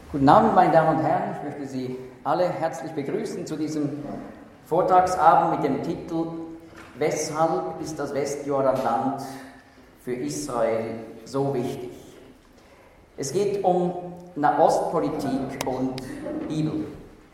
Guten Abend, meine Damen und Herren. Ich möchte Sie alle herzlich begrüßen zu diesem Vortragsabend mit dem Titel „Weshalb ist das Westjordanland für Israel so wichtig?“ Es geht um Nahostpolitik und Bibel.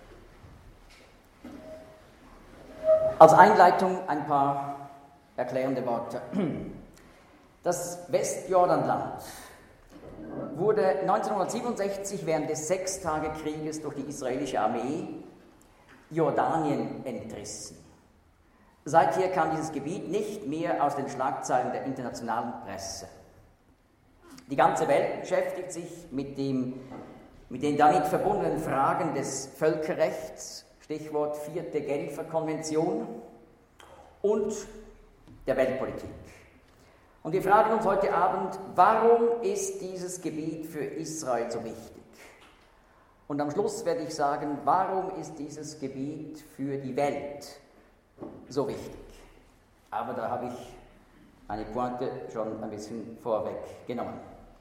Als Einleitung ein paar erklärende Worte. Das Westjordanland wurde 1967 während des Sechstagekrieges durch die israelische Armee Jordanien entrissen. Seither kam dieses Gebiet nicht mehr aus den Schlagzeilen der internationalen Presse. Die ganze Welt beschäftigt sich mit den damit verbundenen Fragen des Völkerrechts, Stichwort 4. Genfer Konvention, und der Weltpolitik. Und wir fragen uns heute Abend, warum ist dieses Gebiet für Israel so wichtig? Und am Schluss werde ich sagen, warum ist dieses Gebiet für die Welt so wichtig? Aber da habe ich eine Pointe schon ein bisschen vorweggenommen.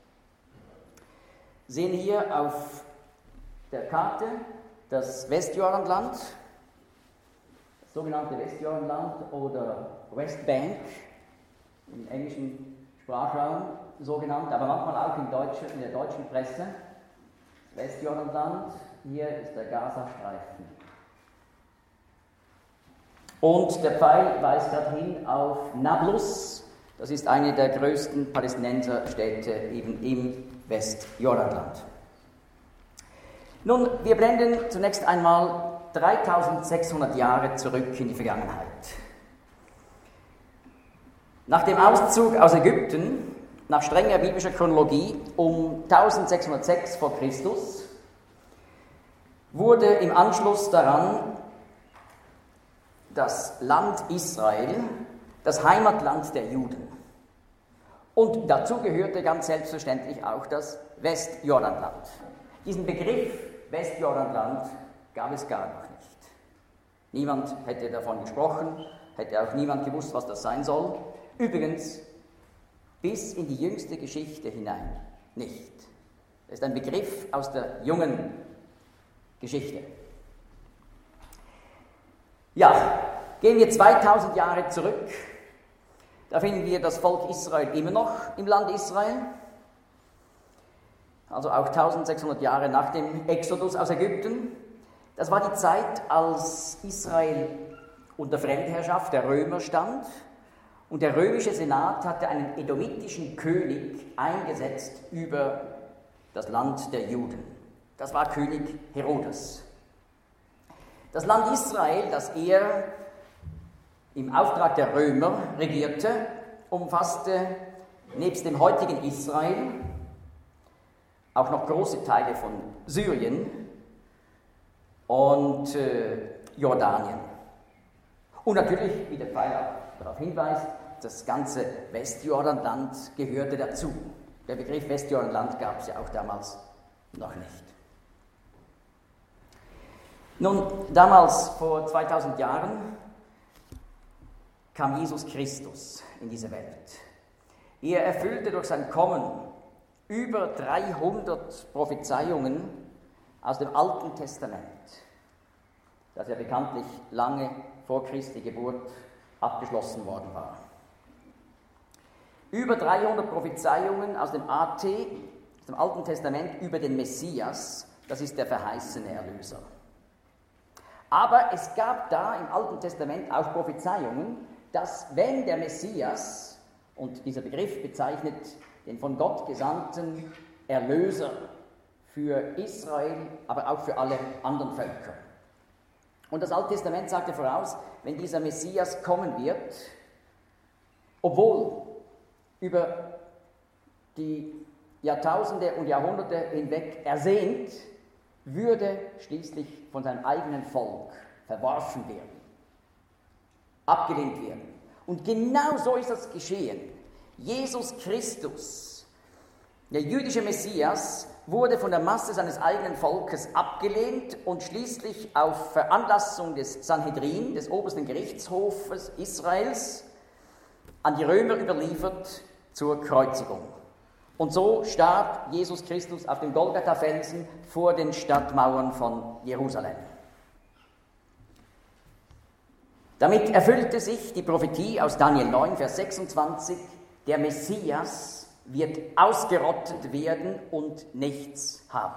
Wir sehen hier auf der Karte das Westjordanland, das sogenannte Westjordanland oder Westbank, im englischen Sprachraum so genannt, aber manchmal auch in der deutschen Presse. Westjordanland, hier ist der Gazastreifen. Und der Pfeil weist gerade hin auf Nablus, das ist eine der größten Palästinenserstädte eben im Westjordanland. Nun, wir blenden zunächst einmal 3600 Jahre zurück in die Vergangenheit. Nach dem Auszug aus Ägypten, nach strenger biblischer Chronologie, um 1606 vor Christus, wurde im Anschluss daran das Land Israel, das Heimatland der Juden. Und dazu gehörte ganz selbstverständlich auch das Westjordanland. Diesen Begriff Westjordanland gab es gar noch nicht. Niemand hätte davon gesprochen, hätte auch niemand gewusst, was das sein soll. Übrigens, bis in die jüngste Geschichte hinein nicht. Das ist ein Begriff aus der jungen Geschichte. Ja, gehen wir 2000 Jahre zurück. Da finden wir das Volk Israel immer noch im Land Israel. Also auch 1600 Jahre nach dem Exodus aus Ägypten. Das war die Zeit, als Israel unter Fremdherrschaft der Römer stand. Und der römische Senat hatte einen edomitischen König eingesetzt über das Land der Juden. Das war König Herodes. Das Land Israel, das er im Auftrag der Römer regierte, umfasste nebst dem heutigen Israel auch noch große Teile von Syrien und Jordanien. Und natürlich, wie der Pfeil auch darauf hinweist, das ganze Westjordanland gehörte dazu. Der Begriff Westjordanland gab es ja auch damals noch nicht. Nun, damals, vor 2000 Jahren, kam Jesus Christus in diese Welt. Er erfüllte durch sein Kommen über 300 Prophezeiungen aus dem Alten Testament, das ja bekanntlich lange vor Christi Geburt abgeschlossen worden war. Über 300 Prophezeiungen aus dem AT, aus dem Alten Testament, über den Messias, das ist der verheißene Erlöser. Aber es gab da im Alten Testament auch Prophezeiungen, dass wenn der Messias, und dieser Begriff bezeichnet den von Gott gesandten Erlöser für Israel, aber auch für alle anderen Völker. Und das Alte Testament sagte voraus, wenn dieser Messias kommen wird, obwohl über die Jahrtausende und Jahrhunderte hinweg ersehnt, würde schließlich von seinem eigenen Volk verworfen werden, abgelehnt werden. Und genau so ist das geschehen. Jesus Christus, der jüdische Messias, wurde von der Masse seines eigenen Volkes abgelehnt und schließlich auf Veranlassung des Sanhedrin, des obersten Gerichtshofes Israels, an die Römer überliefert zur Kreuzigung. Und so starb Jesus Christus auf dem Golgatha-Felsen vor den Stadtmauern von Jerusalem. Damit erfüllte sich die Prophetie aus Daniel 9, Vers 26, der Messias wird ausgerottet werden und nichts haben.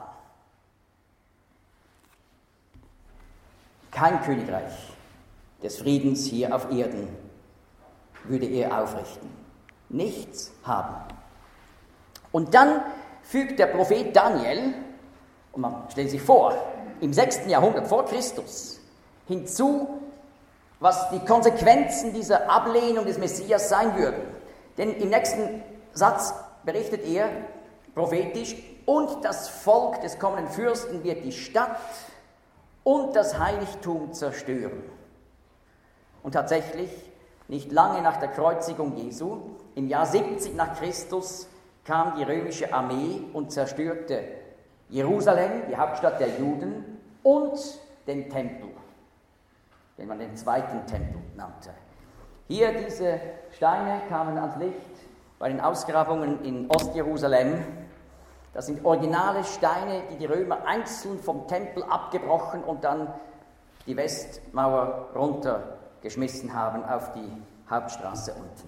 Kein Königreich des Friedens hier auf Erden würde er aufrichten. Nichts haben. Und dann fügt der Prophet Daniel, und man stellt sich vor, im 6. Jahrhundert vor Christus hinzu, was die Konsequenzen dieser Ablehnung des Messias sein würden. Denn im nächsten Satz berichtet er prophetisch, und das Volk des kommenden Fürsten wird die Stadt und das Heiligtum zerstören. Und tatsächlich, nicht lange nach der Kreuzigung Jesu, im Jahr 70 nach Christus, kam die römische Armee und zerstörte Jerusalem, die Hauptstadt der Juden, und den Tempel, den man den zweiten Tempel nannte. Hier diese Steine kamen ans Licht bei den Ausgrabungen in Ostjerusalem. Das sind originale Steine, die die Römer einzeln vom Tempel abgebrochen und dann die Westmauer runtergeschmissen haben auf die Hauptstraße unten.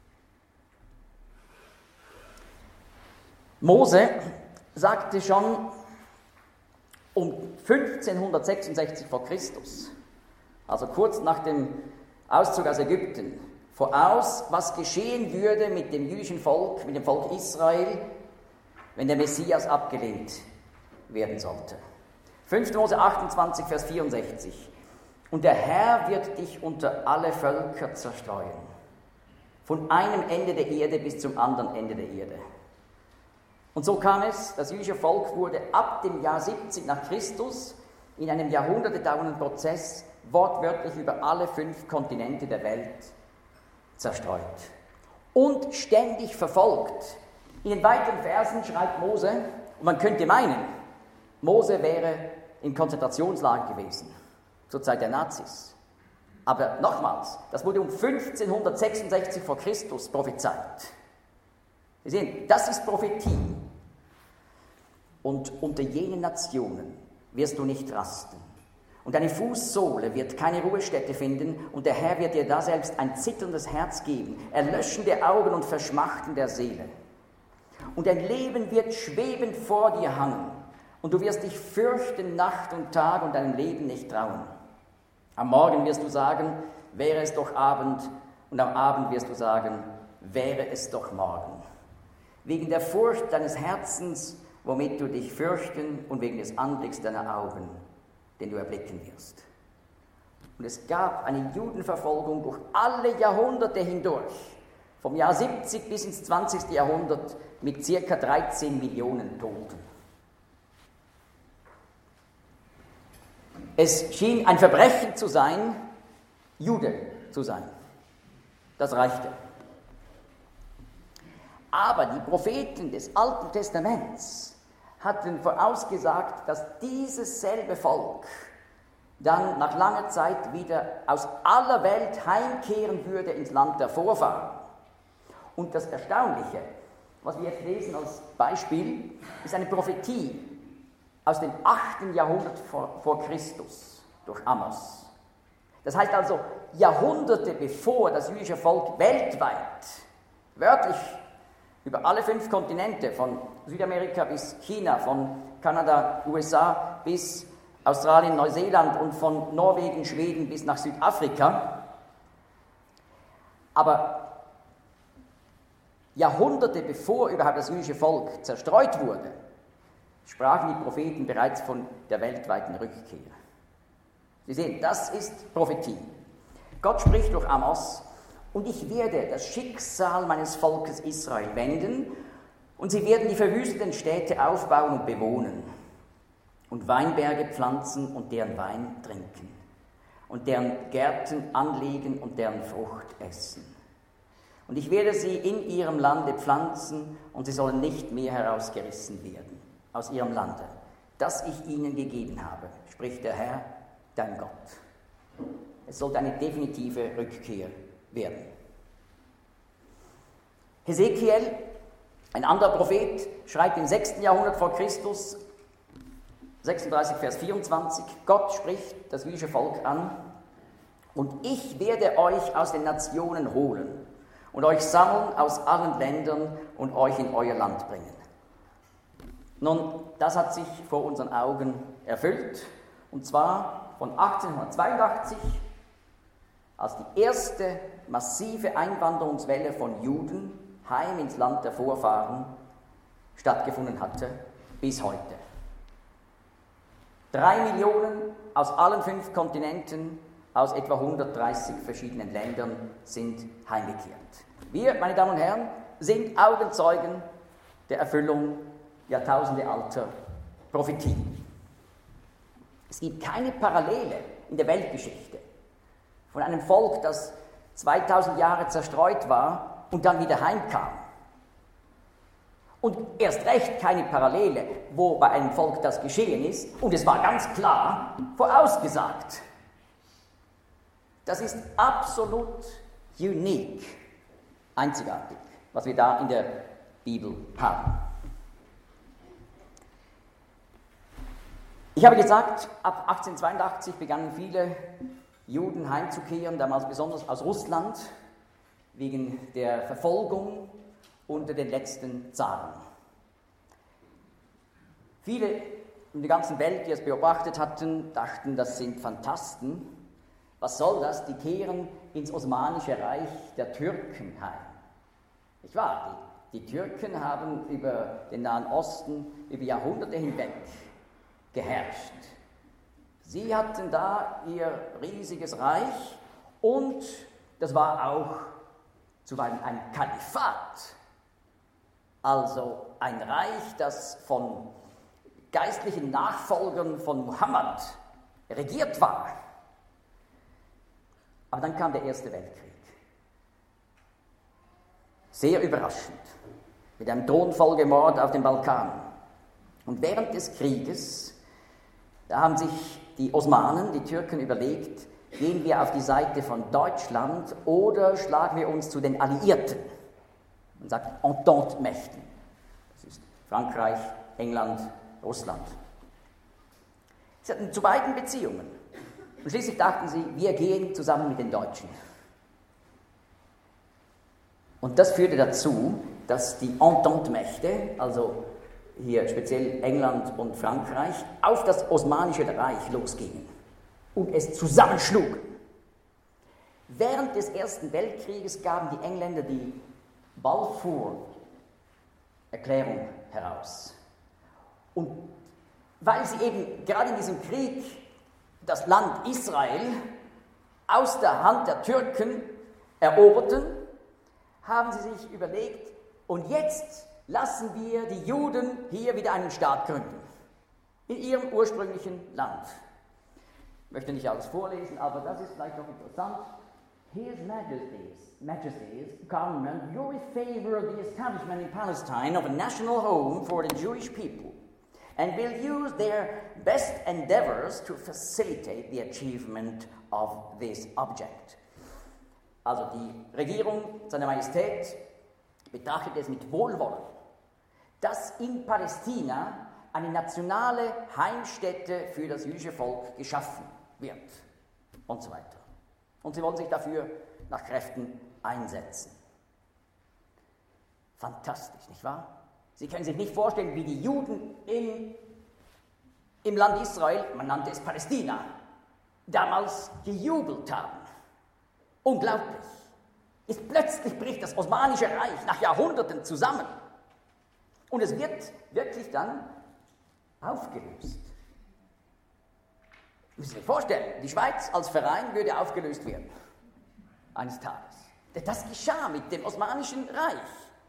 Mose sagte schon um 1566 vor Christus, also kurz nach dem Auszug aus Ägypten, voraus, was geschehen würde mit dem jüdischen Volk, mit dem Volk Israel, wenn der Messias abgelehnt werden sollte. 5. Mose 28, Vers 64. Und der Herr wird dich unter alle Völker zerstreuen, von einem Ende der Erde bis zum anderen Ende der Erde. Und so kam es, das jüdische Volk wurde ab dem Jahr 70 nach Christus in einem jahrhundertedauernden Prozess wortwörtlich über alle 5 Kontinente der Welt zerstreut und ständig verfolgt. In den weiteren Versen schreibt Mose, und man könnte meinen, Mose wäre in Konzentrationslagern gewesen, zur Zeit der Nazis. Aber nochmals, das wurde um 1566 vor Christus prophezeit. Sie sehen, das ist Prophetie. Und unter jenen Nationen wirst du nicht rasten. Und deine Fußsohle wird keine Ruhestätte finden, und der Herr wird dir da selbst ein zitterndes Herz geben, Erlöschen der Augen und Verschmachten der Seele. Und dein Leben wird schwebend vor dir hangen, und du wirst dich fürchten Nacht und Tag und deinem Leben nicht trauen. Am Morgen wirst du sagen, wäre es doch Abend, und am Abend wirst du sagen, wäre es doch Morgen. Wegen der Furcht deines Herzens, womit du dich fürchten, und wegen des Anblicks deiner Augen, den du erblicken wirst. Und es gab eine Judenverfolgung durch alle Jahrhunderte hindurch, vom Jahr 70 bis ins 20. Jahrhundert mit ca. 13 Millionen Toten. Es schien ein Verbrechen zu sein, Jude zu sein. Das reichte. Aber die Propheten des Alten Testaments hatten vorausgesagt, dass dieses selbe Volk dann nach langer Zeit wieder aus aller Welt heimkehren würde ins Land der Vorfahren. Und das Erstaunliche, was wir jetzt lesen als Beispiel, ist eine Prophetie aus dem 8. Jahrhundert vor Christus durch Amos. Das heißt also, Jahrhunderte bevor das jüdische Volk weltweit, wörtlich über alle 5 Kontinente, von Südamerika bis China, von Kanada, USA bis Australien, Neuseeland und von Norwegen, Schweden bis nach Südafrika. Aber Jahrhunderte bevor überhaupt das jüdische Volk zerstreut wurde, sprachen die Propheten bereits von der weltweiten Rückkehr. Sie sehen, das ist Prophetie. Gott spricht durch Amos: Und ich werde das Schicksal meines Volkes Israel wenden, und sie werden die verwüsteten Städte aufbauen und bewohnen und Weinberge pflanzen und deren Wein trinken und deren Gärten anlegen und deren Frucht essen. Und ich werde sie in ihrem Lande pflanzen, und sie sollen nicht mehr herausgerissen werden aus ihrem Lande, das ich ihnen gegeben habe, spricht der Herr, dein Gott. Es sollte eine definitive Rückkehr werden. Hesekiel Ein anderer Prophet schreibt im 6. Jahrhundert vor Christus, 36, Vers 24, Gott spricht das jüdische Volk an: Und ich werde euch aus den Nationen holen und euch sammeln aus allen Ländern und euch in euer Land bringen. Nun, das hat sich vor unseren Augen erfüllt, und zwar von 1882, als die erste massive Einwanderungswelle von Juden heim ins Land der Vorfahren stattgefunden hatte, bis heute. 3 Millionen aus allen 5 Kontinenten, aus etwa 130 verschiedenen Ländern sind heimgekehrt. Wir, meine Damen und Herren, sind Augenzeugen der Erfüllung jahrtausendealter Prophetie. Es gibt keine Parallele in der Weltgeschichte von einem Volk, das 2000 Jahre zerstreut war und dann wieder heimkam. Und erst recht keine Parallele, wo bei einem Volk das geschehen ist, und es war ganz klar vorausgesagt. Das ist absolut unique, einzigartig, was wir da in der Bibel haben. Ich habe gesagt, ab 1882 begannen viele Juden heimzukehren, damals besonders aus Russland, wegen der Verfolgung unter den letzten Zaren. Viele in der ganzen Welt, die es beobachtet hatten, dachten, das sind Phantasten. Was soll das? Die kehren ins Osmanische Reich der Türken heim. Nicht wahr? Die Türken haben über den Nahen Osten über Jahrhunderte hinweg geherrscht. Sie hatten da ihr riesiges Reich und das war auch zuweilen ein Kalifat, also ein Reich, das von geistlichen Nachfolgern von Mohammed regiert war. Aber dann kam der Erste Weltkrieg. Sehr überraschend, mit einem Thronfolgemord auf dem Balkan. Und während des Krieges, da haben sich die Osmanen, die Türken, überlegt, gehen wir auf die Seite von Deutschland oder schlagen wir uns zu den Alliierten? Man sagt Entente-Mächten. Das ist Frankreich, England, Russland. Sie hatten zu beiden Beziehungen. Und schließlich dachten sie, wir gehen zusammen mit den Deutschen. Und das führte dazu, dass die Entente-Mächte, also hier speziell England und Frankreich, auf das Osmanische Reich losgingen und es zusammenschlugen. Während des Ersten Weltkrieges gaben die Engländer die Balfour-Erklärung heraus. Und weil sie eben gerade in diesem Krieg das Land Israel aus der Hand der Türken eroberten, haben sie sich überlegt, und jetzt lassen wir die Juden hier wieder einen Staat gründen, in ihrem ursprünglichen Land. Ich möchte nicht alles vorlesen, aber das ist vielleicht noch interessant. His Majesty's government will favor the establishment in Palestine of a national home for the Jewish people and will use their best endeavors to facilitate the achievement of this object. Also die Regierung seiner Majestät betrachtet es mit Wohlwollen, dass in Palästina eine nationale Heimstätte für das jüdische Volk geschaffen wird und so weiter. Und sie wollen sich dafür nach Kräften einsetzen. Fantastisch, nicht wahr? Sie können sich nicht vorstellen, wie die Juden im Land Israel, man nannte es Palästina, damals gejubelt haben. Unglaublich. Plötzlich bricht das Osmanische Reich nach Jahrhunderten zusammen. Und es wird wirklich dann aufgelöst. Sie müssen sich vorstellen, die Schweiz als Verein würde aufgelöst werden. Eines Tages. Das geschah mit dem Osmanischen Reich.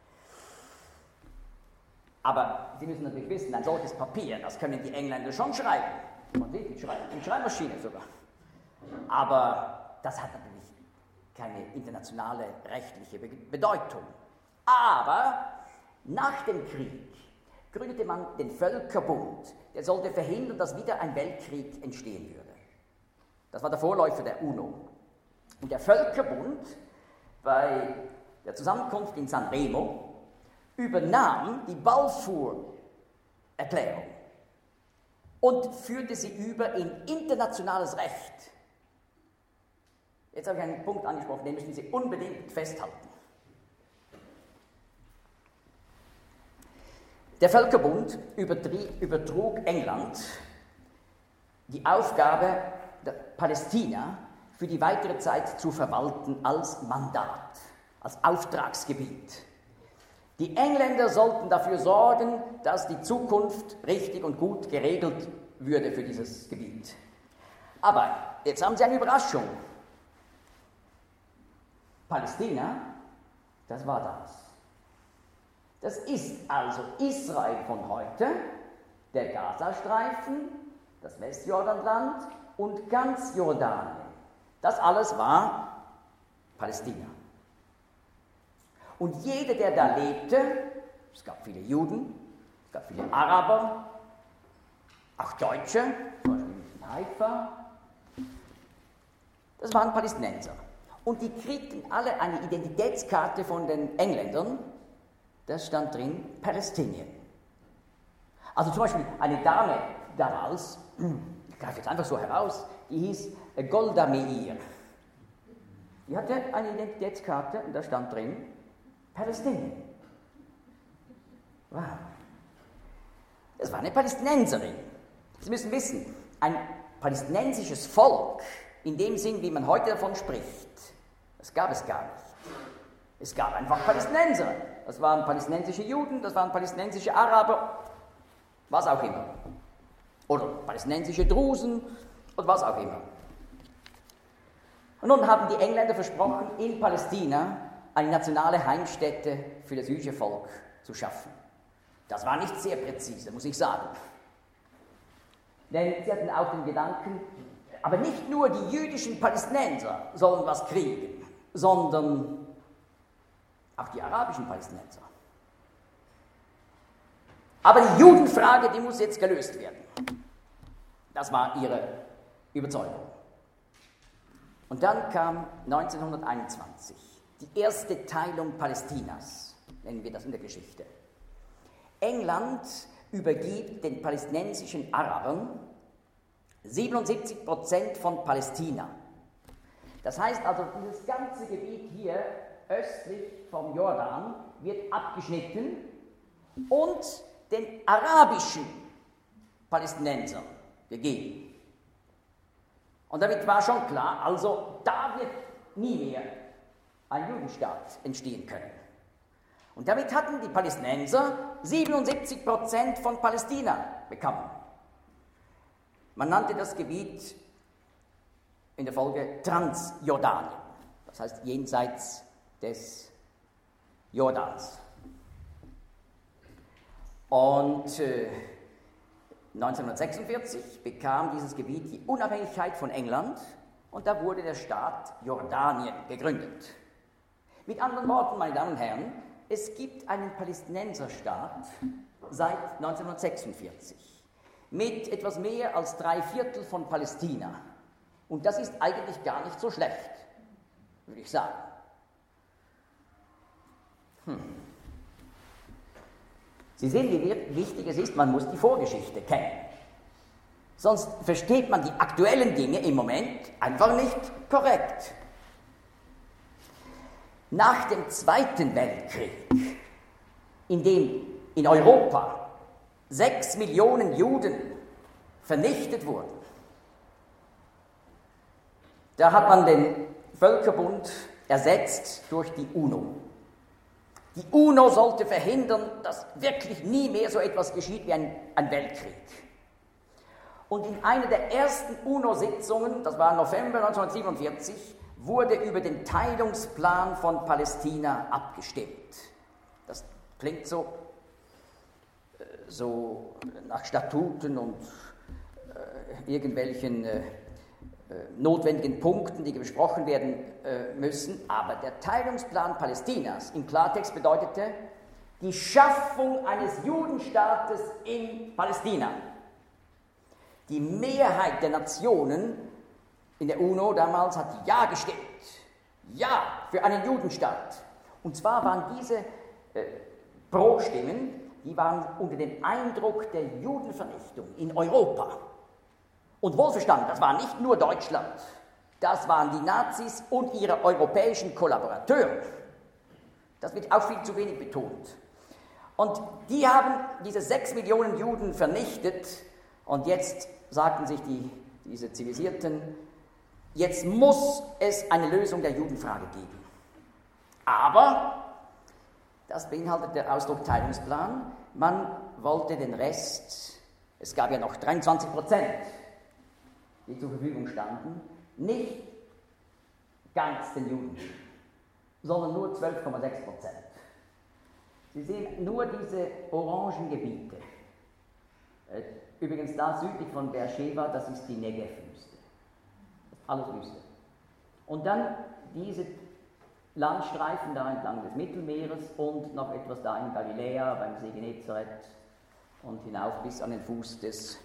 Aber Sie müssen natürlich wissen, ein solches Papier, das können die Engländer schon schreiben. Man sieht, die schreiben, mit Schreibmaschine sogar. Aber das hat natürlich keine internationale rechtliche Bedeutung. Aber nach dem Krieg gründete man den Völkerbund, der sollte verhindern, dass wieder ein Weltkrieg entstehen würde. Das war der Vorläufer der UNO. Und der Völkerbund, bei der Zusammenkunft in San Remo, übernahm die Balfour-Erklärung und führte sie über in internationales Recht. Jetzt habe ich einen Punkt angesprochen, den müssen Sie unbedingt festhalten. Der Völkerbund übertrug England die Aufgabe, Palästina für die weitere Zeit zu verwalten als Mandat, als Auftragsgebiet. Die Engländer sollten dafür sorgen, dass die Zukunft richtig und gut geregelt würde für dieses Gebiet. Aber jetzt haben Sie eine Überraschung. Palästina, das war das. Das ist also Israel von heute, der Gazastreifen, das Westjordanland und ganz Jordanien. Das alles war Palästina. Und jeder, der da lebte, es gab viele Juden, es gab viele Araber, auch Deutsche, zum Beispiel in Haifa, das waren Palästinenser. Und die kriegten alle eine Identitätskarte von den Engländern, da stand drin Palästinien. Also zum Beispiel eine Dame damals, ich greife jetzt einfach so heraus, die hieß Golda Meir. Die hatte eine Identitätskarte und da stand drin Palästinien. Wow. Das war eine Palästinenserin. Sie müssen wissen, ein palästinensisches Volk, in dem Sinn, wie man heute davon spricht, das gab es gar nicht. Es gab einfach Palästinenser. Das waren palästinensische Juden, das waren palästinensische Araber, was auch immer. Oder palästinensische Drusen oder was auch immer. Und nun haben die Engländer versprochen, in Palästina eine nationale Heimstätte für das jüdische Volk zu schaffen. Das war nicht sehr präzise, muss ich sagen. Denn sie hatten auch den Gedanken, aber nicht nur die jüdischen Palästinenser sollen was kriegen, sondern auch die arabischen Palästinenser. Aber die Judenfrage, die muss jetzt gelöst werden. Das war ihre Überzeugung. Und dann kam 1921 die erste Teilung Palästinas, nennen wir das in der Geschichte. England übergibt den palästinensischen Arabern 77% von Palästina. Das heißt also, dieses ganze Gebiet hier östlich vom Jordan wird abgeschnitten und den arabischen Palästinensern gegeben. Und damit war schon klar, also da wird nie mehr ein Judenstaat entstehen können. Und damit hatten die Palästinenser 77% von Palästina bekommen. Man nannte das Gebiet in der Folge Transjordanien, das heißt jenseits des Jordans. Und 1946 bekam dieses Gebiet die Unabhängigkeit von England und da wurde der Staat Jordanien gegründet. Mit anderen Worten, meine Damen und Herren, es gibt einen Palästinenserstaat seit 1946 mit etwas mehr als 3/4 von Palästina. Und das ist eigentlich gar nicht so schlecht, würde ich sagen. Sie sehen, wie wichtig es ist, man muss die Vorgeschichte kennen. Sonst versteht man die aktuellen Dinge im Moment einfach nicht korrekt. Nach dem Zweiten Weltkrieg, in dem in Europa 6 Millionen Juden vernichtet wurden, da hat man den Völkerbund ersetzt durch die UNO. Die UNO sollte verhindern, dass wirklich nie mehr so etwas geschieht wie ein Weltkrieg. Und in einer der ersten UNO-Sitzungen, das war im November 1947, wurde über den Teilungsplan von Palästina abgestimmt. Das klingt so nach Statuten und irgendwelchen notwendigen Punkten, die besprochen werden müssen. Aber der Teilungsplan Palästinas im Klartext bedeutete die Schaffung eines Judenstaates in Palästina. Die Mehrheit der Nationen in der UNO damals hat Ja gestimmt. Ja für einen Judenstaat. Und zwar waren diese Pro-Stimmen, die waren unter dem Eindruck der Judenvernichtung in Europa. Und wohlverstanden, das war nicht nur Deutschland, das waren die Nazis und ihre europäischen Kollaborateure. Das wird auch viel zu wenig betont. Und die haben diese 6 Millionen Juden vernichtet und jetzt sagten sich diese Zivilisierten, jetzt muss es eine Lösung der Judenfrage geben. Aber, das beinhaltet der Ausdruck Teilungsplan, man wollte den Rest, es gab ja noch 23%, die zur Verfügung standen, nicht ganz den Juden geben, sondern nur 12,6%. Sie sehen nur diese orangen Gebiete. Übrigens da südlich von Beersheba, das ist die Negev-Wüste. Alles Wüste. Und dann diese Landstreifen da entlang des Mittelmeeres und noch etwas da in Galiläa, beim See Genezareth und hinauf bis an den Fuß des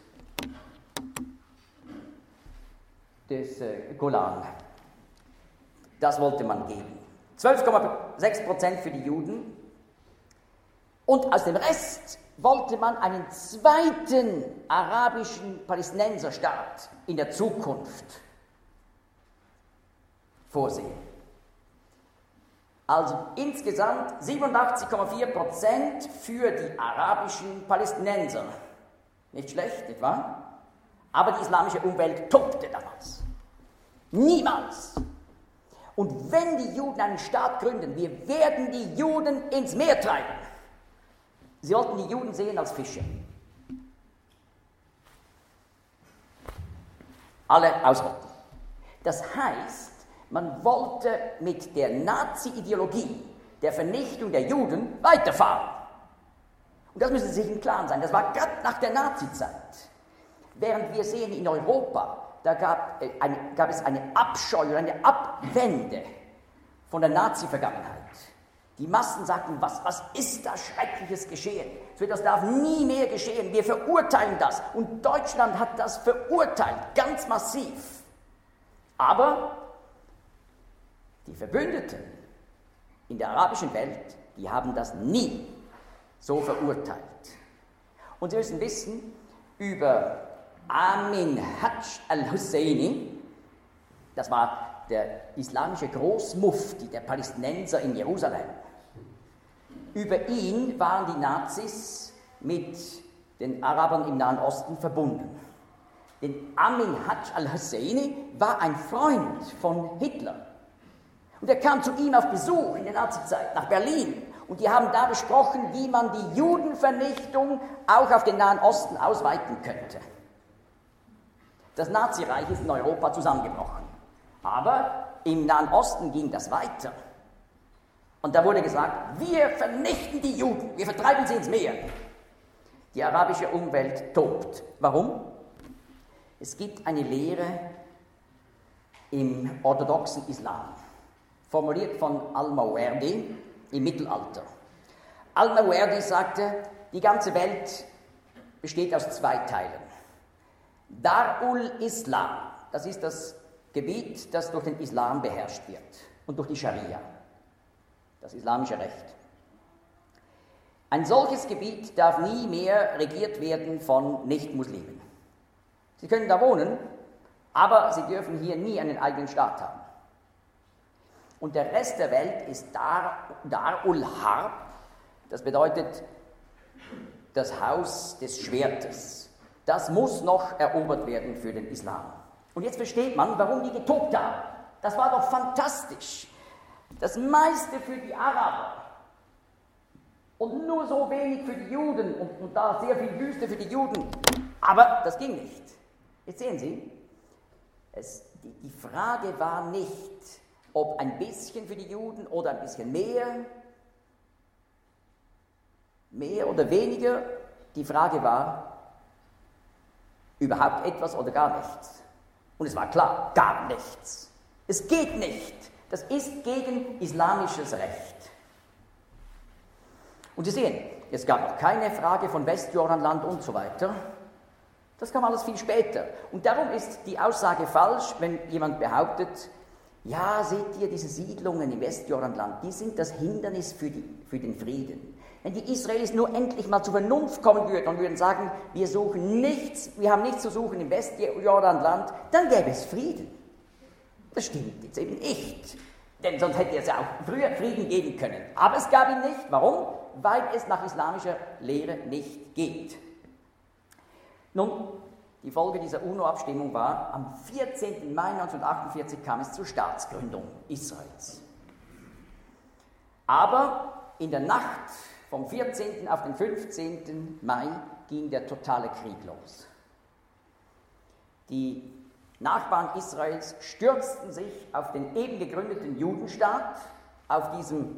Golan. Das wollte man geben. 12,6% für die Juden. Und aus dem Rest wollte man einen zweiten arabischen Palästinenserstaat in der Zukunft vorsehen. Also insgesamt 87,4% für die arabischen Palästinenser. Nicht schlecht, nicht wahr? Aber die islamische Umwelt tobte damals. Niemals. Und wenn die Juden einen Staat gründen, wir werden die Juden ins Meer treiben. Sie sollten die Juden sehen als Fische. Alle ausrotten. Das heißt, man wollte mit der Nazi-Ideologie der Vernichtung der Juden weiterfahren. Und das müssen Sie sich im Klaren sein. Das war gerade nach der Nazi-Zeit. Während wir sehen in Europa, da gab es eine Abscheu oder eine Abwende von der Nazi-Vergangenheit. Die Massen sagten, was ist da Schreckliches geschehen? Das darf nie mehr geschehen, wir verurteilen das. Und Deutschland hat das verurteilt, ganz massiv. Aber die Verbündeten in der arabischen Welt, die haben das nie so verurteilt. Und Sie müssen wissen, über Amin Hajj al-Husseini, das war der islamische Großmufti der Palästinenser in Jerusalem. Über ihn waren die Nazis mit den Arabern im Nahen Osten verbunden. Denn Amin Hajj al-Husseini war ein Freund von Hitler. Und er kam zu ihm auf Besuch in der Nazizeit nach Berlin. Und die haben da besprochen, wie man die Judenvernichtung auch auf den Nahen Osten ausweiten könnte. Das Nazireich ist in Europa zusammengebrochen. Aber im Nahen Osten ging das weiter. Und da wurde gesagt, wir vernichten die Juden, wir vertreiben sie ins Meer. Die arabische Umwelt tobt. Warum? Es gibt eine Lehre im orthodoxen Islam, formuliert von Al-Mawardi im Mittelalter. Al-Mawardi sagte, die ganze Welt besteht aus 2 Teilen. Darul Islam, das ist das Gebiet, das durch den Islam beherrscht wird und durch die Scharia, das islamische Recht. Ein solches Gebiet darf nie mehr regiert werden von Nicht-Muslimen. Sie können da wohnen, aber sie dürfen hier nie einen eigenen Staat haben. Und der Rest der Welt ist Darul Harb, das bedeutet das Haus des Schwertes. Das muss noch erobert werden für den Islam. Und jetzt versteht man, warum die getobt haben. Das war doch fantastisch. Das meiste für die Araber und nur so wenig für die Juden und da sehr viel Wüste für die Juden. Aber das ging nicht. Jetzt sehen Sie, die Frage war nicht, ob ein bisschen für die Juden oder ein bisschen mehr oder weniger. Die Frage war, überhaupt etwas oder gar nichts. Und es war klar, gar nichts. Es geht nicht. Das ist gegen islamisches Recht. Und Sie sehen, es gab noch keine Frage von Westjordanland und so weiter. Das kam alles viel später. Und darum ist die Aussage falsch, wenn jemand behauptet, ja, seht ihr, diese Siedlungen im Westjordanland, die sind das Hindernis für den Frieden. Wenn die Israelis nur endlich mal zur Vernunft kommen würden und würden sagen, wir haben nichts zu suchen im Westjordanland, dann gäbe es Frieden. Das stimmt jetzt eben nicht, denn sonst hätte es ja auch früher Frieden geben können. Aber es gab ihn nicht. Warum? Weil es nach islamischer Lehre nicht geht. Nun, die Folge dieser UNO-Abstimmung war, am 14. Mai 1948 kam es zur Staatsgründung Israels. Aber in der Nacht vom 14. auf den 15. Mai ging der totale Krieg los. Die Nachbarn Israels stürzten sich auf den eben gegründeten Judenstaat, auf diesem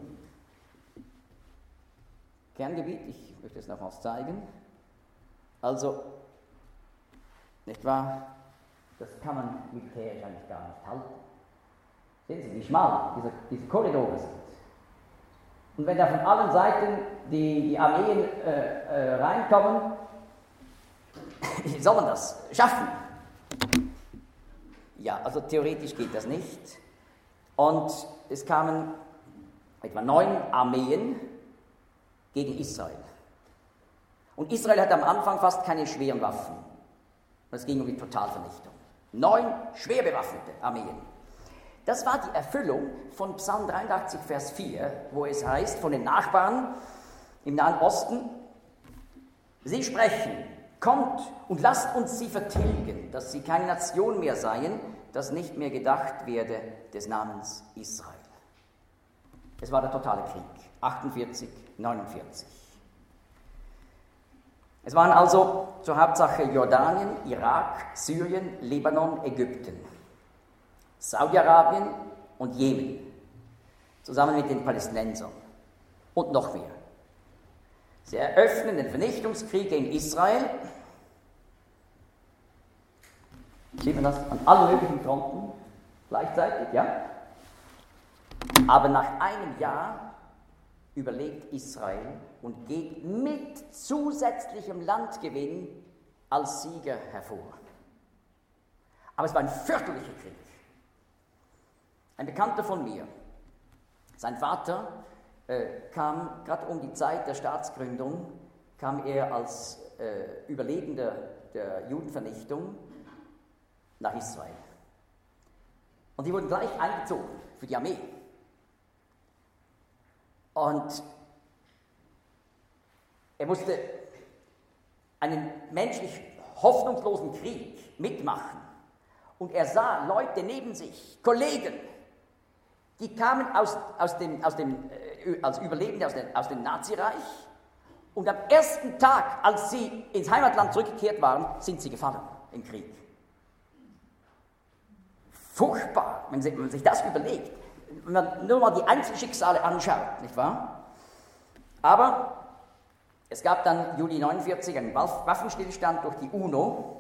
Kerngebiet. Ich möchte es nochmals zeigen. Also, nicht wahr? Das kann man militärisch eigentlich gar nicht halten. Sehen Sie, wie schmal diese Korridore sind. Und wenn da von allen Seiten die Armeen reinkommen, wie soll man das schaffen? Ja, also theoretisch geht das nicht. Und es kamen etwa 9 Armeen gegen Israel. Und Israel hatte am Anfang fast keine schweren Waffen. Es ging um die Totalvernichtung. 9 schwer bewaffnete Armeen. Das war die Erfüllung von Psalm 83, Vers 4, wo es heißt von den Nachbarn im Nahen Osten, sie sprechen, kommt und lasst uns sie vertilgen, dass sie keine Nation mehr seien, dass nicht mehr gedacht werde des Namens Israel. Es war der totale Krieg, 48, 49. Es waren also zur Hauptsache Jordanien, Irak, Syrien, Libanon, Ägypten, Saudi-Arabien und Jemen, zusammen mit den Palästinensern und noch mehr. Sie eröffnen den Vernichtungskrieg gegen Israel. Sieht man das an allen möglichen Fronten gleichzeitig, ja? Aber nach einem Jahr überlebt Israel und geht mit zusätzlichem Landgewinn als Sieger hervor. Aber es war ein fürchterlicher Krieg. Ein Bekannter von mir, sein Vater kam gerade um die Zeit der Staatsgründung, kam er als Überlebender der Judenvernichtung nach Israel. Und die wurden gleich eingezogen für die Armee. Und er musste einen menschlich hoffnungslosen Krieg mitmachen. Und er sah Leute neben sich, Kollegen, die kamen als Überlebende aus dem Nazireich. Und am ersten Tag, als sie ins Heimatland zurückgekehrt waren, sind sie gefallen im Krieg. Furchtbar, wenn man sich das überlegt. Wenn man nur mal die Einzelschicksale anschaut, nicht wahr? Aber es gab dann Juli 49 einen Waffenstillstand durch die UNO.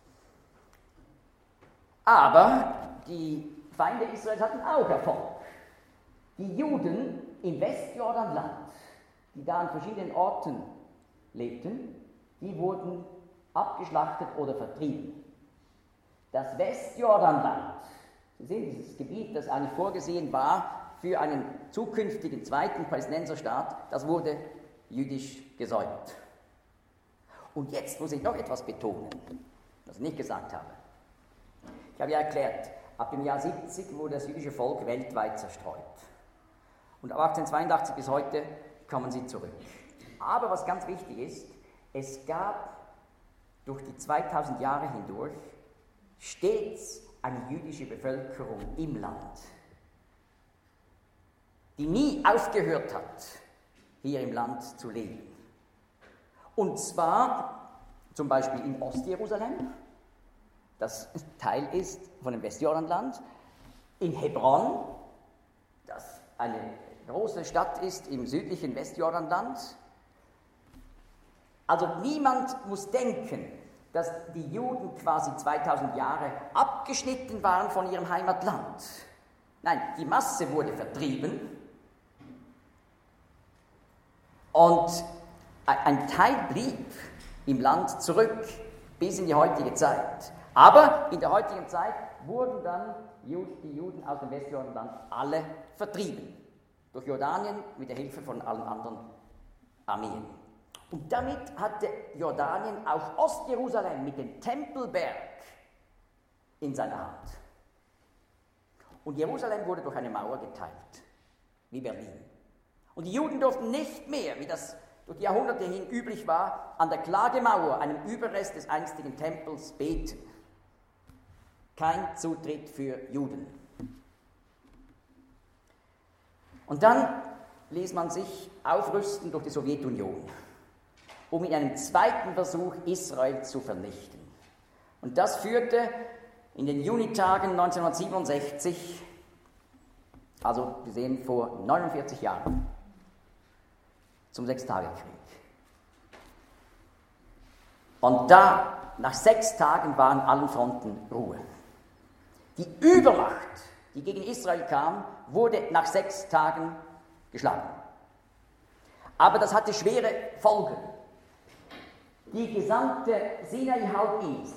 Aber die Feinde Israels hatten auch Erfolg. Die Juden im Westjordanland, die da an verschiedenen Orten lebten, die wurden abgeschlachtet oder vertrieben. Das Westjordanland, Sie sehen dieses Gebiet, das eigentlich vorgesehen war für einen zukünftigen zweiten Palästinenserstaat, das wurde jüdisch gesäumt. Und jetzt muss ich noch etwas betonen, was ich nicht gesagt habe. Ich habe ja erklärt, ab dem Jahr 70 wurde das jüdische Volk weltweit zerstreut. Und ab 1882 bis heute kommen sie zurück. Aber was ganz wichtig ist, es gab durch die 2000 Jahre hindurch stets eine jüdische Bevölkerung im Land, die nie aufgehört hat, hier im Land zu leben. Und zwar zum Beispiel in Ostjerusalem, das Teil ist von dem Westjordanland, in Hebron, das eine große Stadt ist im südlichen Westjordanland. Also niemand muss denken, dass die Juden quasi 2000 Jahre abgeschnitten waren von ihrem Heimatland. Nein, die Masse wurde vertrieben und ein Teil blieb im Land zurück bis in die heutige Zeit. Aber in der heutigen Zeit wurden dann die Juden aus dem Westjordanland alle vertrieben. Durch Jordanien mit der Hilfe von allen anderen Armeen. Und damit hatte Jordanien auch Ostjerusalem mit dem Tempelberg in seiner Hand. Und Jerusalem wurde durch eine Mauer geteilt, wie Berlin. Und die Juden durften nicht mehr, wie das durch die Jahrhunderte hin üblich war, an der Klagemauer, einem Überrest des einstigen Tempels, beten. Kein Zutritt für Juden. Und dann ließ man sich aufrüsten durch die Sowjetunion, um in einem zweiten Versuch Israel zu vernichten. Und das führte in den Junitagen 1967, also wir sehen vor 49 Jahren, zum Sechstagekrieg. Und da, nach 6 Tagen, war an allen Fronten Ruhe. Die Übermacht, die gegen Israel kam, wurde nach 6 Tagen geschlagen. Aber das hatte schwere Folgen. Die gesamte Sinai-Halbinsel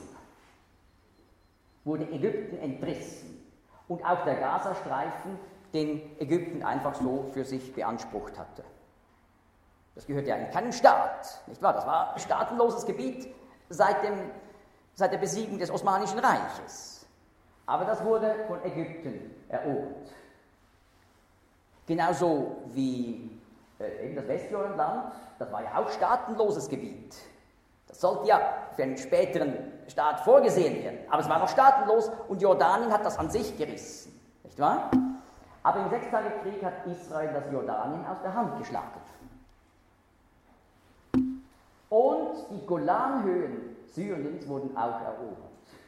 wurde Ägypten entrissen und auch der Gazastreifen, den Ägypten einfach so für sich beansprucht hatte. Das gehörte ja in keinen Staat, nicht wahr? Das war ein staatenloses Gebiet seit der Besiegung des Osmanischen Reiches. Aber das wurde von Ägypten erobert. Genauso wie eben das Westjordanland, das war ja auch staatenloses Gebiet. Das sollte ja für einen späteren Staat vorgesehen werden. Aber es war noch staatenlos und Jordanien hat das an sich gerissen. Nicht wahr? Aber im Sechstagekrieg hat Israel das Jordanien aus der Hand geschlagen. Und die Golanhöhen Syriens wurden auch erobert.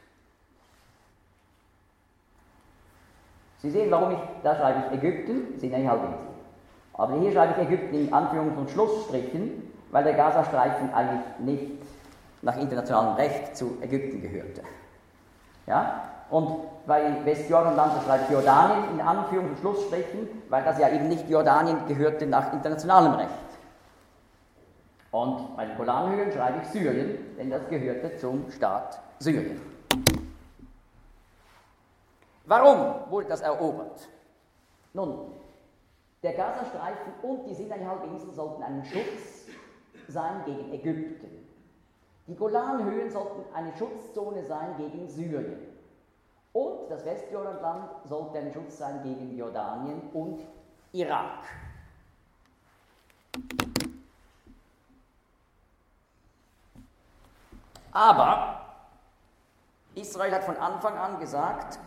Sie sehen, warum da schreibe ich Ägypten, Sinai-Halbinsel. Aber hier schreibe ich Ägypten in Anführungs- und Schlussstrichen, weil der Gazastreifen eigentlich nicht nach internationalem Recht zu Ägypten gehörte. Ja? Und bei Westjordanland schreibe ich Jordanien in Anführungs- und Schlussstrichen, weil das ja eben nicht Jordanien gehörte nach internationalem Recht. Und bei den Golanhöhen schreibe ich Syrien, denn das gehörte zum Staat Syrien. Warum wurde das erobert? Nun, der Gazastreifen und die Sinai-Halbinsel sollten ein Schutz sein gegen Ägypten. Die Golanhöhen sollten eine Schutzzone sein gegen Syrien. Und das Westjordanland sollte ein Schutz sein gegen Jordanien und Irak. Aber Israel hat von Anfang an gesagt,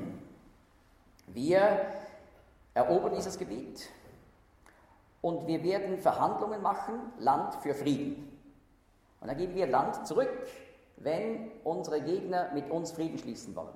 wir erobern dieses Gebiet und wir werden Verhandlungen machen, Land für Frieden. Und dann geben wir Land zurück, wenn unsere Gegner mit uns Frieden schließen wollen.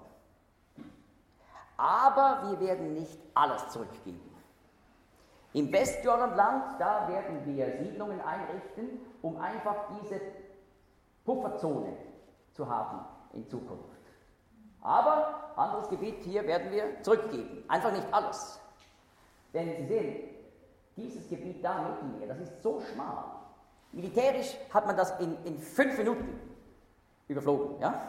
Aber wir werden nicht alles zurückgeben. Im Westjordanland, da werden wir Siedlungen einrichten, um einfach diese Pufferzone zu haben in Zukunft. Aber anderes Gebiet hier werden wir zurückgeben. Einfach nicht alles. Denn Sie sehen, dieses Gebiet da im Mittelmeer, das ist so schmal. Militärisch hat man das in 5 Minuten überflogen. Ja?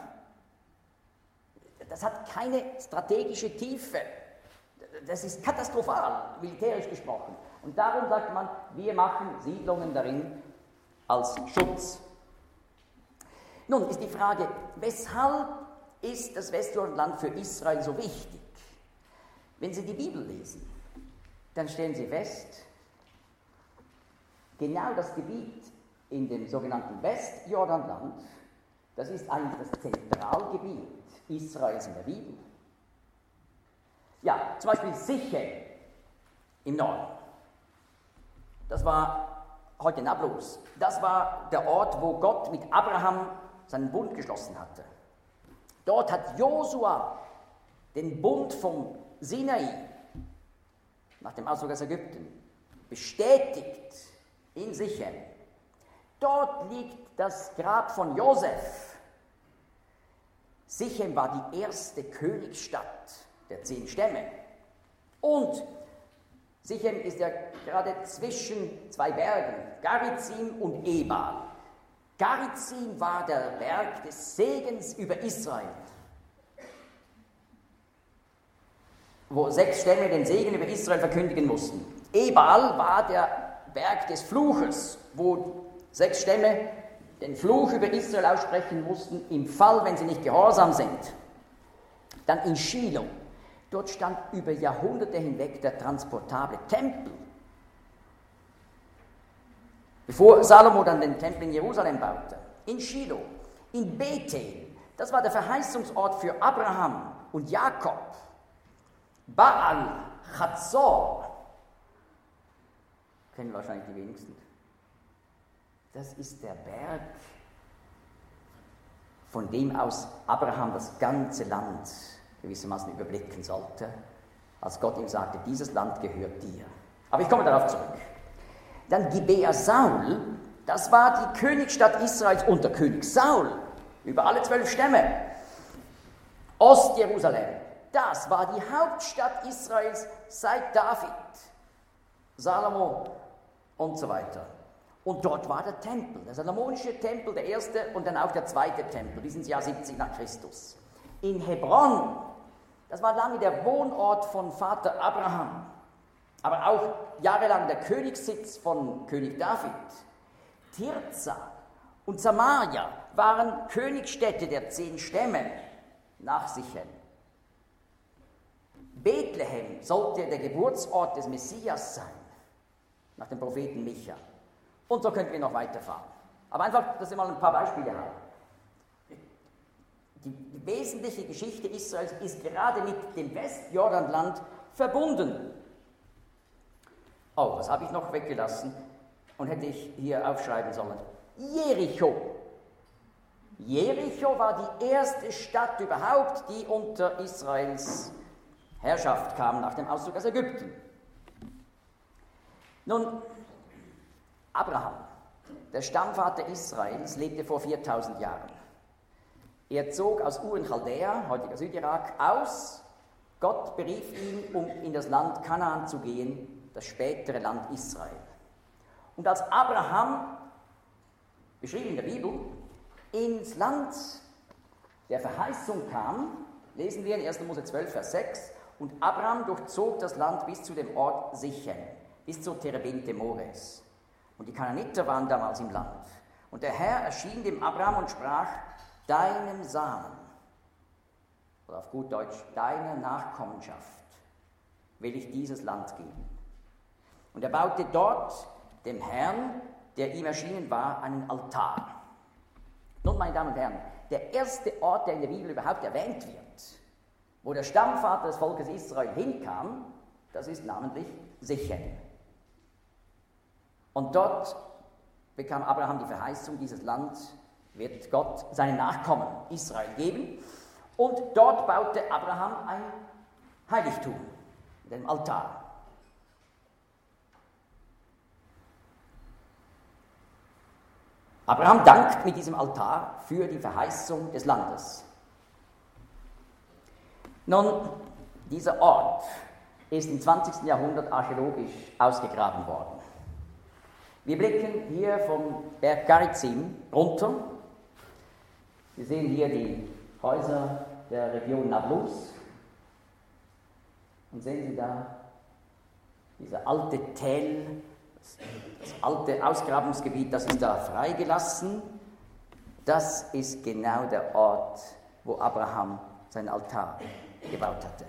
Das hat keine strategische Tiefe. Das ist katastrophal, militärisch gesprochen. Und darum sagt man, wir machen Siedlungen darin als Schutz. Nun ist die Frage, weshalb ist das Westjordanland für Israel so wichtig? Wenn Sie die Bibel lesen, dann stellen Sie fest, genau das Gebiet in dem sogenannten Westjordanland, das ist eigentlich das Zentralgebiet Israels in der Bibel. Ja, zum Beispiel Sichem im Norden. Das war heute Nablus. Das war der Ort, wo Gott mit Abraham seinen Bund geschlossen hatte. Dort hat Josua den Bund vom Sinai nach dem Auszug aus Ägypten bestätigt in Sichem. Dort liegt das Grab von Josef. Sichem war die erste Königsstadt der 10 Stämme. Und Sichem ist ja gerade zwischen 2 Bergen, Garizim und Ebal. Garizim war der Berg des Segens über Israel, wo 6 Stämme den Segen über Israel verkündigen mussten. Ebal war der Berg des Fluches, wo 6 Stämme den Fluch über Israel aussprechen mussten, im Fall, wenn sie nicht gehorsam sind. Dann in Shiloh, dort stand über Jahrhunderte hinweg der transportable Tempel. Bevor Salomo dann den Tempel in Jerusalem baute. In Shiloh, in Bethel, das war der Verheißungsort für Abraham und Jakob. Baal, Chazor, kennen wahrscheinlich die wenigsten. Das ist der Berg, von dem aus Abraham das ganze Land gewissermaßen überblicken sollte, als Gott ihm sagte, dieses Land gehört dir. Aber ich komme darauf zurück. Dann Gibea Saul, das war die Königsstadt Israels unter König Saul, über alle 12 Stämme. Ost-Jerusalem, das war die Hauptstadt Israels seit David, Salomo und so weiter. Und dort war der Tempel, der salomonische Tempel, der erste und dann auch der zweite Tempel, bis ins Jahr 70 nach Christus. In Hebron, das war lange der Wohnort von Vater Abraham, aber auch jahrelang der Königssitz von König David. Tirza und Samaria waren Königsstädte der 10 Stämme nach Sichem. Bethlehem sollte der Geburtsort des Messias sein, nach dem Propheten Micha. Und so könnten wir noch weiterfahren. Aber einfach, dass wir mal ein paar Beispiele haben. Die wesentliche Geschichte Israels ist gerade mit dem Westjordanland verbunden. Oh, was habe ich noch weggelassen und hätte ich hier aufschreiben sollen? Jericho. Jericho war die erste Stadt überhaupt, die unter Israels Herrschaft kam nach dem Auszug aus Ägypten. Nun, Abraham, der Stammvater Israels, lebte vor 4000 Jahren. Er zog aus Ur in Chaldea, heutiger Südirak, aus. Gott berief ihn, um in das Land Kanaan zu gehen, das spätere Land Israel. Und als Abraham, beschrieben in der Bibel, ins Land der Verheißung kam, lesen wir in 1. Mose 12, Vers 6, und Abraham durchzog das Land bis zu dem Ort Sichem, bis zur Terebinte Mores. Und die Kanaaniter waren damals im Land. Und der Herr erschien dem Abraham und sprach, deinem Samen, oder auf gut Deutsch, deiner Nachkommenschaft will ich dieses Land geben. Und er baute dort dem Herrn, der ihm erschienen war, einen Altar. Nun, meine Damen und Herren, der erste Ort, der in der Bibel überhaupt erwähnt wird, wo der Stammvater des Volkes Israel hinkam, das ist namentlich Sichem. Und dort bekam Abraham die Verheißung, dieses Land wird Gott seinen Nachkommen Israel geben. Und dort baute Abraham ein Heiligtum, den Altar. Abraham dankt mit diesem Altar für die Verheißung des Landes. Nun, dieser Ort ist im 20. Jahrhundert archäologisch ausgegraben worden. Wir blicken hier vom Berg Garizim runter. Wir sehen hier die Häuser der Region Nablus. Und sehen Sie da dieser alte Tell, das alte Ausgrabungsgebiet, das ist da freigelassen. Das ist genau der Ort, wo Abraham seinen Altar gebaut hatte.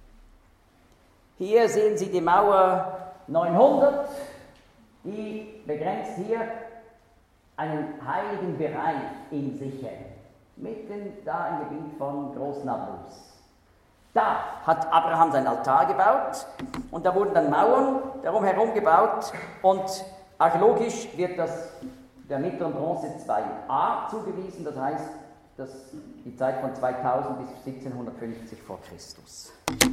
Hier sehen Sie die Mauer 900, die begrenzt hier einen heiligen Bereich in Sichem, mitten da im Gebiet von Groß-Nablus. Da hat Abraham seinen Altar gebaut und da wurden dann Mauern darum herum gebaut und archäologisch wird das der mittleren Bronze 2a zugewiesen, das heißt, dass die Zeit von 2000 bis 1750 vor Christus.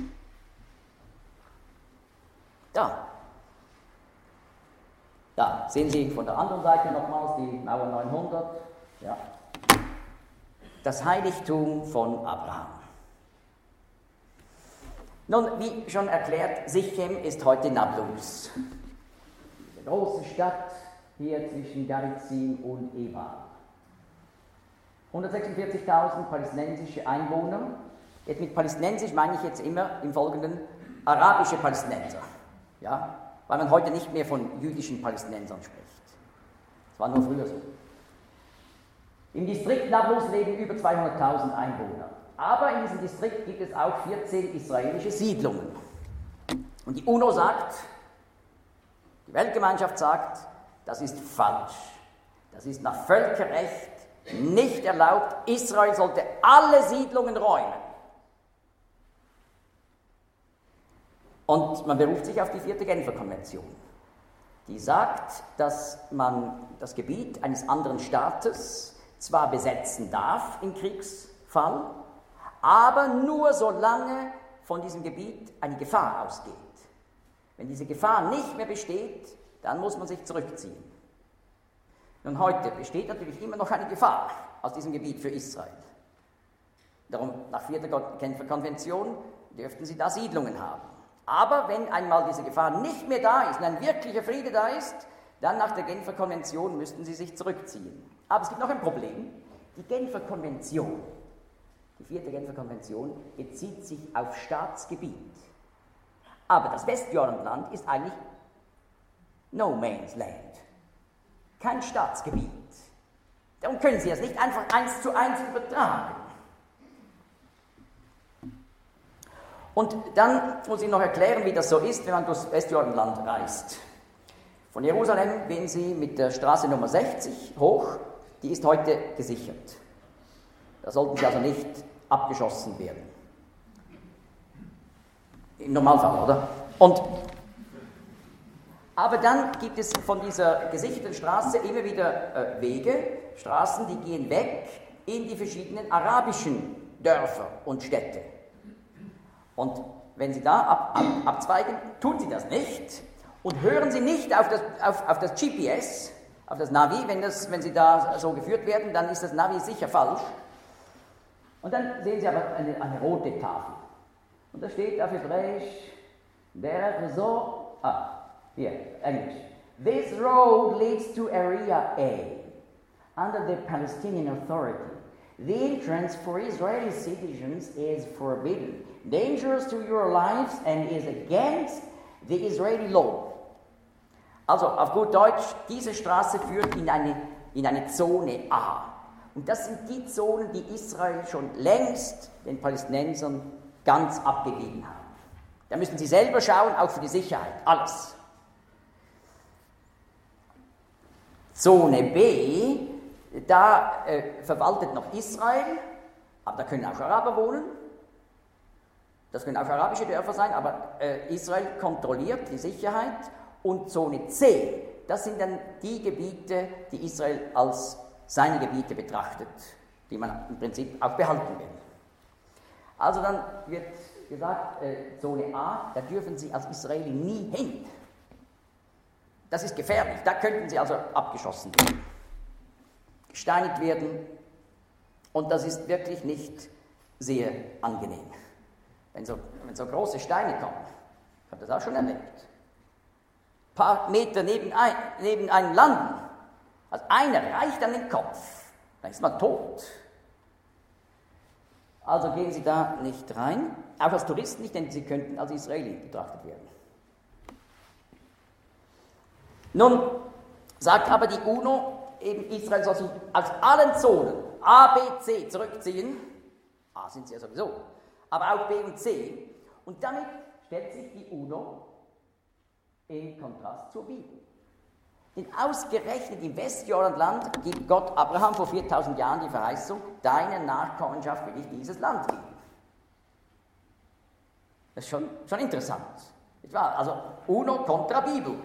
Da sehen Sie von der anderen Seite nochmals die Mauer 900, ja. Das Heiligtum von Abraham. Nun, wie schon erklärt, Sichem ist heute Nablus. Diese große Stadt hier zwischen Garizim und Ebal. 146.000 palästinensische Einwohner. Jetzt mit palästinensisch meine ich jetzt immer im Folgenden arabische Palästinenser. Ja? Weil man heute nicht mehr von jüdischen Palästinensern spricht. Das war nur früher so. Im Distrikt Nablus leben über 200.000 Einwohner. Aber in diesem Distrikt gibt es auch 14 israelische Siedlungen. Und die UNO sagt, die Weltgemeinschaft sagt, das ist falsch. Das ist nach Völkerrecht nicht erlaubt. Israel sollte alle Siedlungen räumen. Und man beruft sich auf die 4. Genfer Konvention. Die sagt, dass man das Gebiet eines anderen Staates zwar besetzen darf im Kriegsfall, aber nur solange von diesem Gebiet eine Gefahr ausgeht. Wenn diese Gefahr nicht mehr besteht, dann muss man sich zurückziehen. Nun, heute besteht natürlich immer noch eine Gefahr aus diesem Gebiet für Israel. Darum, nach 4. Genfer Konvention dürften sie da Siedlungen haben. Aber wenn einmal diese Gefahr nicht mehr da ist und ein wirklicher Friede da ist, dann nach der Genfer Konvention müssten sie sich zurückziehen. Aber es gibt noch ein Problem. Die Genfer Konvention, die 4. Genfer Konvention, bezieht sich auf Staatsgebiet. Aber das Westjordanland ist eigentlich No Man's Land. Kein Staatsgebiet. Darum können Sie das nicht einfach 1:1 übertragen. Und dann muss ich noch erklären, wie das so ist, wenn man durchs Westjordanland reist. Von Jerusalem gehen Sie mit der Straße Nummer 60 hoch, die ist heute gesichert. Da sollten Sie also nicht abgeschossen werden. Im Normalfall, oder? Aber dann gibt es von dieser gesicherten Straße immer wieder Wege, Straßen, die gehen weg in die verschiedenen arabischen Dörfer und Städte. Und wenn Sie da abzweigen, tun Sie das nicht und hören Sie nicht auf das GPS, auf das Navi. Wenn Sie da so geführt werden, dann ist das Navi sicher falsch. Und dann sehen Sie aber eine rote Tafel. Und da steht auf Hebräisch, hier, Englisch. This road leads to Area A, under the Palestinian Authority. The entrance for Israeli citizens is forbidden, dangerous to your lives and is against the Israeli law. Also auf gut Deutsch, diese Straße führt in eine Zone A. Und das sind die Zonen, die Israel schon längst den Palästinensern ganz abgegeben haben. Da müssen sie selber schauen, auch für die Sicherheit, alles. Zone B, da verwaltet noch Israel, aber da können auch Araber wohnen. Das können auch arabische Dörfer sein, aber Israel kontrolliert die Sicherheit. Und Zone C, das sind dann die Gebiete, die Israel als seine Gebiete betrachtet, die man im Prinzip auch behalten will. Also dann wird gesagt, Zone A, da dürfen Sie als Israeli nie hin. Das ist gefährlich, da könnten Sie also abgeschossen werden, gesteinigt werden, und das ist wirklich nicht sehr angenehm. Wenn so große Steine kommen, ich habe das auch schon erlebt, ein paar Meter neben einem landen, also einer reicht an den Kopf, dann ist man tot. Also gehen Sie da nicht rein, auch als Touristen nicht, denn Sie könnten als Israeli betrachtet werden. Nun sagt aber die UNO, eben Israel soll sich aus allen Zonen A, B, C zurückziehen. A sind sie ja sowieso, aber auch B und C. Und damit stellt sich die UNO im Kontrast zur Bibel. Denn ausgerechnet im Westjordanland gibt Gott Abraham vor 4000 Jahren die Verheißung, deiner Nachkommenschaft will ich dieses Land geben. Das ist schon interessant. Nicht wahr? Also UNO kontra Bibel.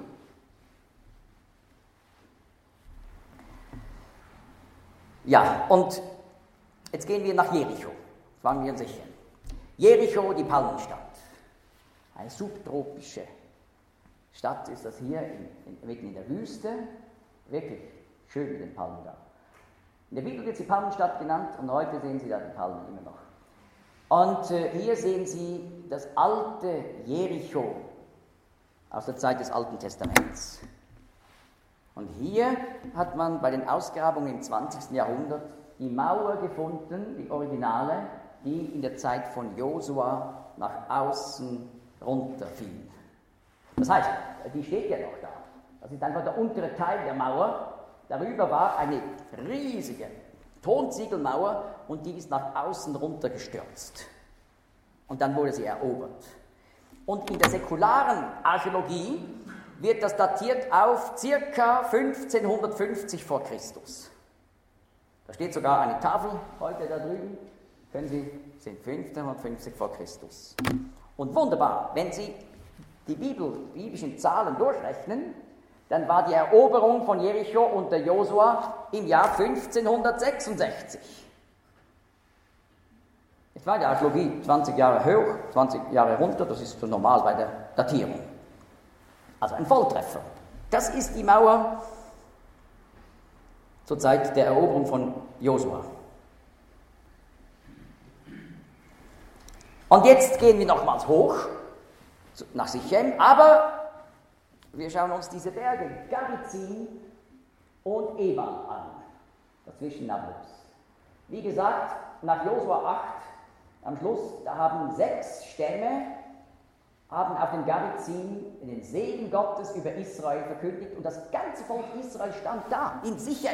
Ja, und jetzt gehen wir nach Jericho. Fangen wir sicher. Jericho, die Palmenstadt. Eine subtropische Stadt ist das hier, mitten in der Wüste. Wirklich schön mit den Palmen da. In der Bibel wird sie Palmenstadt genannt und heute sehen Sie da die Palmen immer noch. Und hier sehen Sie das alte Jericho aus der Zeit des Alten Testaments. Und hier hat man bei den Ausgrabungen im 20. Jahrhundert die Mauer gefunden, die Originale, die in der Zeit von Josua nach außen runterfiel. Das heißt, die steht ja noch da. Das ist einfach der untere Teil der Mauer. Darüber war eine riesige Tonziegelmauer und die ist nach außen runtergestürzt. Und dann wurde sie erobert. Und in der säkularen Archäologie wird das datiert auf ca. 1550 vor Christus. Da steht sogar eine Tafel heute da drüben, können Sie, sind 1550 vor Christus. Und wunderbar, wenn Sie die biblischen Zahlen durchrechnen, dann war die Eroberung von Jericho unter Josua im Jahr 1566. Jetzt war die Archäologie 20 Jahre hoch, 20 Jahre runter, das ist so normal bei der Datierung. Also ein Volltreffer. Das ist die Mauer zur Zeit der Eroberung von Josua. Und jetzt gehen wir nochmals hoch nach Sichem, aber wir schauen uns diese Berge Garizim und Ebal an, dazwischen Nablus. Wie gesagt, nach Josua 8 am Schluss, da haben 6 Stämme auf den Garizim den Segen Gottes über Israel verkündigt und das ganze Volk Israel stand da, in Sichem.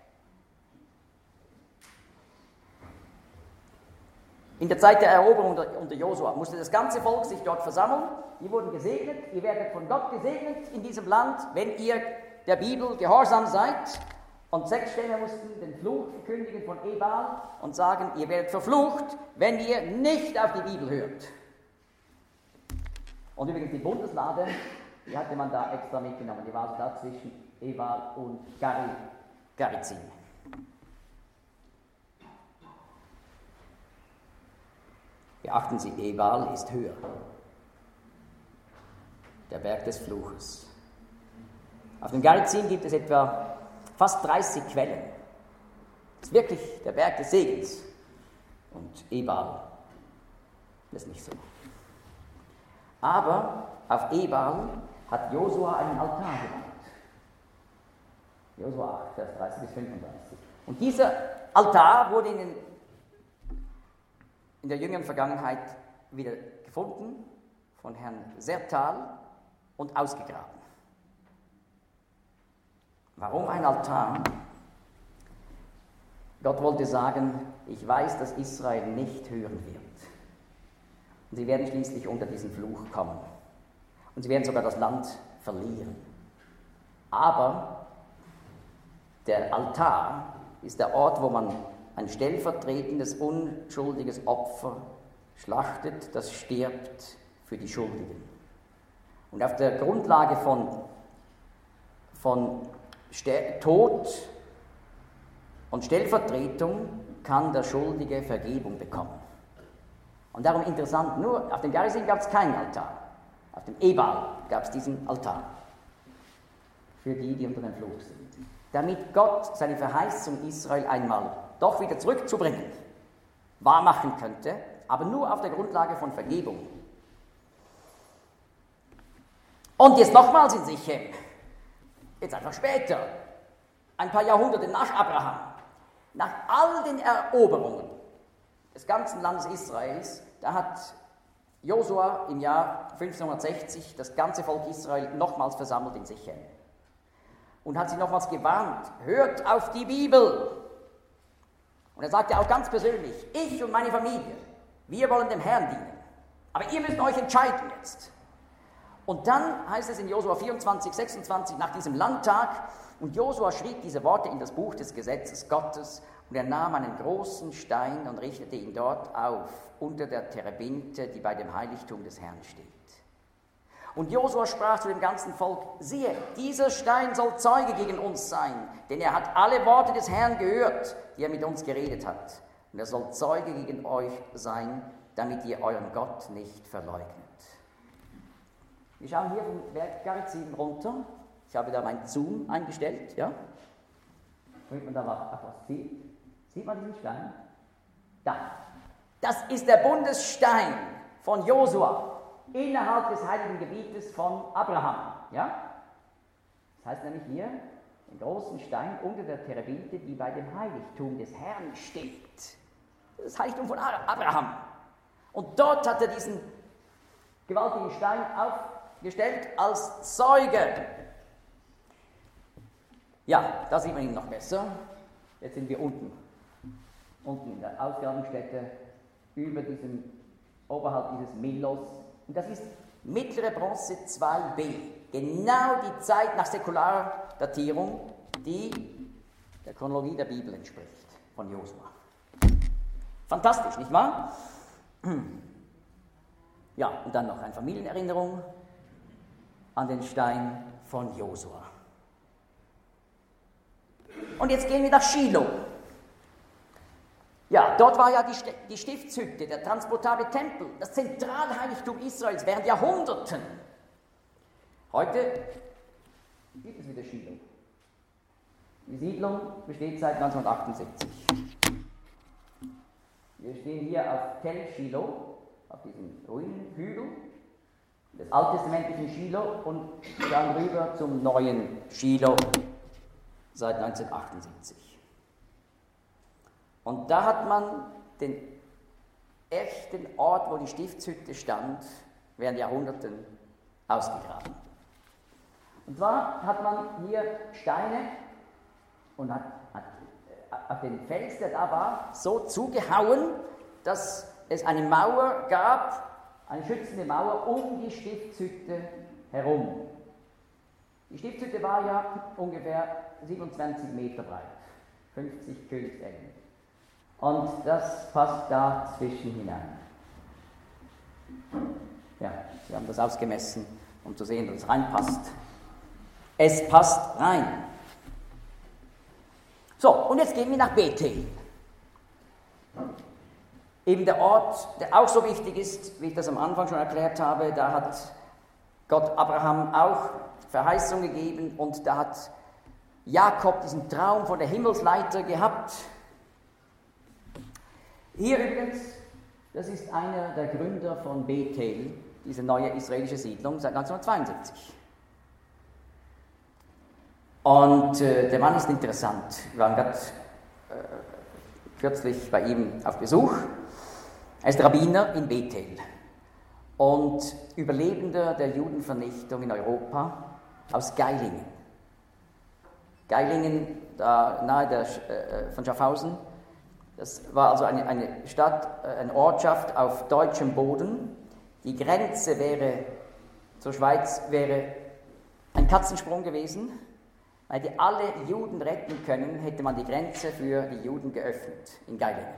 In der Zeit der Eroberung unter Josua musste das ganze Volk sich dort versammeln. Die wurden gesegnet. Ihr werdet von Gott gesegnet in diesem Land, wenn ihr der Bibel gehorsam seid. Und 6 Stämme mussten den Fluch verkündigen von Ebal und sagen, ihr werdet verflucht, wenn ihr nicht auf die Bibel hört. Und übrigens die Bundeslade, die hatte man da extra mitgenommen. Die war also da zwischen Ebal und Garizim. Beachten Sie, Ebal ist höher. Der Berg des Fluches. Auf dem Garizim gibt es etwa fast 30 Quellen. Das ist wirklich der Berg des Segens. Und Ebal ist nicht so. Aber auf Ebal hat Josua einen Altar gebaut. Josua 8, Vers 30 bis 35. Und dieser Altar wurde in der jüngeren Vergangenheit wieder gefunden von Herrn Sertal und ausgegraben. Warum ein Altar? Gott wollte sagen, ich weiß, dass Israel nicht hören wird. Und sie werden schließlich unter diesen Fluch kommen. Und sie werden sogar das Land verlieren. Aber der Altar ist der Ort, wo man ein stellvertretendes, unschuldiges Opfer schlachtet, das stirbt für die Schuldigen. Und auf der Grundlage von Tod und Stellvertretung kann der Schuldige Vergebung bekommen. Und darum interessant, nur auf dem Garizim gab es keinen Altar. Auf dem Ebal gab es diesen Altar. Für die unter dem Fluch sind. Damit Gott seine Verheißung Israel einmal doch wieder zurückzubringen, wahrmachen könnte, aber nur auf der Grundlage von Vergebung. Und jetzt nochmals in Sichem, jetzt einfach später, ein paar Jahrhunderte nach Abraham, nach all den Eroberungen des ganzen Landes Israels, da hat Josua im Jahr 1560 das ganze Volk Israel nochmals versammelt in Sichem und hat sie nochmals gewarnt, hört auf die Bibel. Und er sagte auch ganz persönlich, ich und meine Familie, wir wollen dem Herrn dienen. Aber ihr müsst euch entscheiden jetzt. Und dann heißt es in Josua 24, 26, nach diesem Landtag, und Josua schrieb diese Worte in das Buch des Gesetzes Gottes, und er nahm einen großen Stein und richtete ihn dort auf, unter der Terebinte, die bei dem Heiligtum des Herrn steht. Und Josua sprach zu dem ganzen Volk, siehe, dieser Stein soll Zeuge gegen uns sein, denn er hat alle Worte des Herrn gehört, die er mit uns geredet hat. Und er soll Zeuge gegen euch sein, damit ihr euren Gott nicht verleugnet. Wir schauen hier vom Berg Garizim runter. Ich habe da mein Zoom eingestellt, ja? Damit man da was sieht. Sieht man diesen Stein? Da. Das ist der Bundesstein von Josua innerhalb des heiligen Gebietes von Abraham, ja? Das heißt nämlich hier, den großen Stein unter der Terebinte, die bei dem Heiligtum des Herrn steht. Das Heiligtum von Abraham. Und dort hat er diesen gewaltigen Stein aufgestellt als Zeuge. Ja, da sieht man ihn noch besser. Jetzt sind wir unten in der Ausgrabungsstätte oberhalb dieses Milos. Und das ist mittlere Bronze 2b. Genau die Zeit nach säkularer Datierung, die der Chronologie der Bibel entspricht, von Josua. Fantastisch, nicht wahr? Ja, und dann noch eine Familienerinnerung an den Stein von Josua. Und jetzt gehen wir nach Shiloh. Ja, dort war ja die Stiftshütte, der transportable Tempel, das Zentralheiligtum Israels während Jahrhunderten. Heute gibt es wieder Shiloh. Die Siedlung besteht seit 1978. Wir stehen hier auf Tel Shiloh, auf diesem Ruinenhügel des alttestamentlichen Shiloh und dann rüber zum neuen Shiloh seit 1978. Und da hat man den echten Ort, wo die Stiftshütte stand, während Jahrhunderten ausgegraben. Und zwar hat man hier Steine und hat auf den Fels, der da war, so zugehauen, dass es eine Mauer gab, eine schützende Mauer um die Stiftshütte herum. Die Stiftshütte war ja ungefähr 27 Meter breit, 50 Königsellen. Und das passt da zwischen hinein. Ja, wir haben das ausgemessen, um zu sehen, dass es reinpasst. Es passt rein. So, und jetzt gehen wir nach Bethel. Eben der Ort, der auch so wichtig ist, wie ich das am Anfang schon erklärt habe. Da hat Gott Abraham auch Verheißung gegeben und da hat Jakob diesen Traum von der Himmelsleiter gehabt. Hier übrigens, das ist einer der Gründer von Bethel, diese neue israelische Siedlung, seit 1972. Und der Mann ist interessant. Wir waren gerade kürzlich bei ihm auf Besuch. Er ist Rabbiner in Bethel und Überlebender der Judenvernichtung in Europa aus Geilingen. Geilingen, da nahe von Schaffhausen, das war also eine Stadt, eine Ortschaft auf deutschem Boden. Die Grenze zur Schweiz wäre ein Katzensprung gewesen. Weil die alle Juden retten können, hätte man die Grenze für die Juden geöffnet in Geilingen.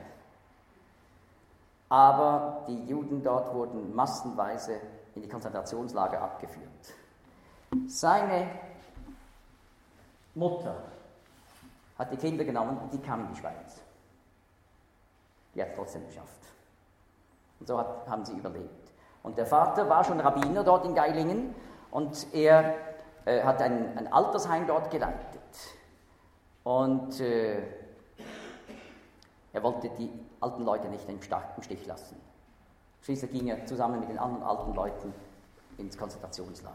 Aber die Juden dort wurden massenweise in die Konzentrationslager abgeführt. Seine Mutter hat die Kinder genommen und die kamen in die Schweiz. Die hat es trotzdem geschafft. Und so haben sie überlebt. Und der Vater war schon Rabbiner dort in Geilingen und er hat ein Altersheim dort geleitet. Und er wollte die alten Leute nicht im Stich lassen. Schließlich ging er zusammen mit den anderen alten Leuten ins Konzentrationslager.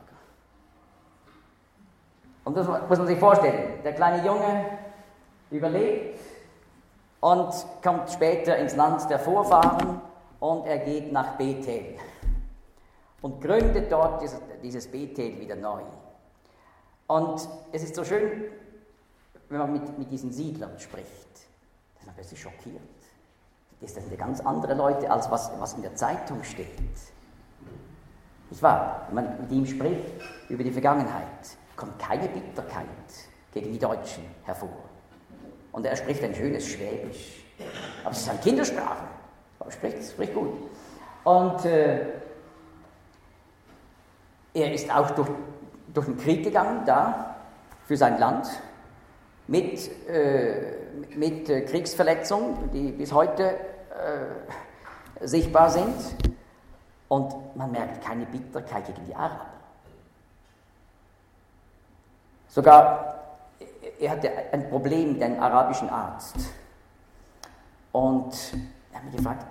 Und das muss man sich vorstellen. Der kleine Junge überlebt und kommt später ins Land der Vorfahren und er geht nach Bethel und gründet dort dieses Bethel wieder neu. Und es ist so schön, wenn man mit diesen Siedlern spricht, dass man plötzlich schockiert. Das sind ganz andere Leute, als was in der Zeitung steht. Nicht wahr? Wenn man mit ihm spricht über die Vergangenheit, kommt keine Bitterkeit gegen die Deutschen hervor. Und er spricht ein schönes Schwäbisch. Aber es ist eine Kindersprache. Aber er spricht gut. Und er ist auch durch den Krieg gegangen, da, für sein Land, mit Kriegsverletzungen, die bis heute sichtbar sind. Und man merkt keine Bitterkeit gegen die Araber. Sogar, er hatte ein Problem mit einem arabischen Arzt. Und er hat mich gefragt,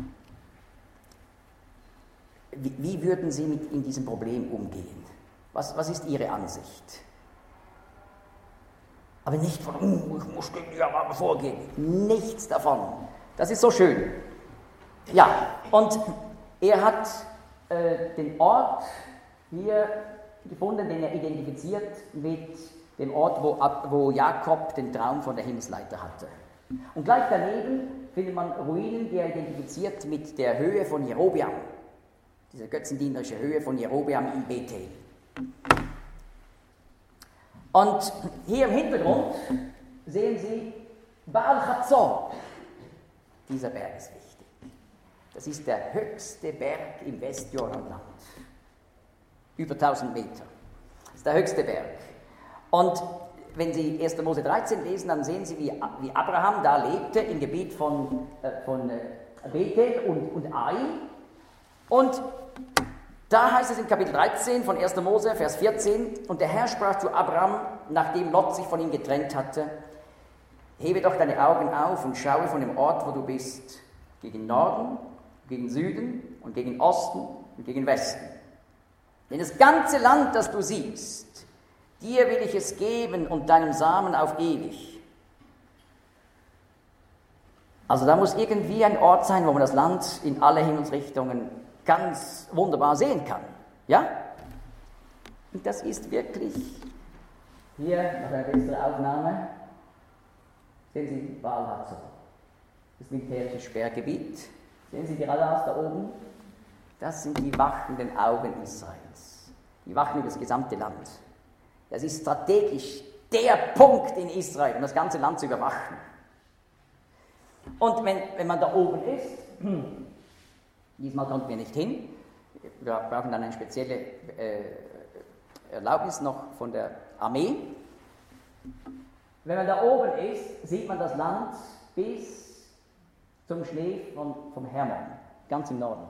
wie würden Sie mit diesem Problem umgehen? Was ist Ihre Ansicht? Aber nicht von, ich muss den Araber vorgehen. Nichts davon. Das ist so schön. Ja, und er hat den Ort hier gefunden, den er identifiziert mit dem Ort, wo Jakob den Traum von der Himmelsleiter hatte. Und gleich daneben findet man Ruinen, die er identifiziert mit der Höhe von Jerobeam, diese götzendienerische Höhe von Jerobeam in Bethel. Und hier im Hintergrund sehen Sie Baal Hazor. Dieser Berg ist wichtig. Das ist der höchste Berg im Westjordanland. Über 1000 Meter. Das ist der höchste Berg. Und wenn Sie 1. Mose 13 lesen, dann sehen Sie, wie Abraham da lebte im Gebiet von Bethel und Ai. Und da heißt es in Kapitel 13 von 1. Mose, Vers 14, und der Herr sprach zu Abraham, nachdem Lot sich von ihm getrennt hatte, hebe doch deine Augen auf und schaue von dem Ort, wo du bist, gegen Norden, gegen Süden und gegen Osten und gegen Westen. Denn das ganze Land, das du siehst, dir will ich es geben und deinem Samen auf ewig. Also da muss irgendwie ein Ort sein, wo man das Land in alle Himmelsrichtungen ganz wunderbar sehen kann. Ja? Und das ist wirklich, hier noch eine bessere Aufnahme, sehen Sie Baal Hazor, das militärische Sperrgebiet. Sehen Sie die Radars da oben? Das sind die wachenden Augen Israels. Die wachen über das gesamte Land. Das ist strategisch der Punkt in Israel, um das ganze Land zu überwachen. Und wenn man da oben ist, diesmal konnten wir nicht hin, wir brauchen dann eine spezielle Erlaubnis noch von der Armee. Wenn man da oben ist, sieht man das Land bis zum Schnee vom Hermon, ganz im Norden.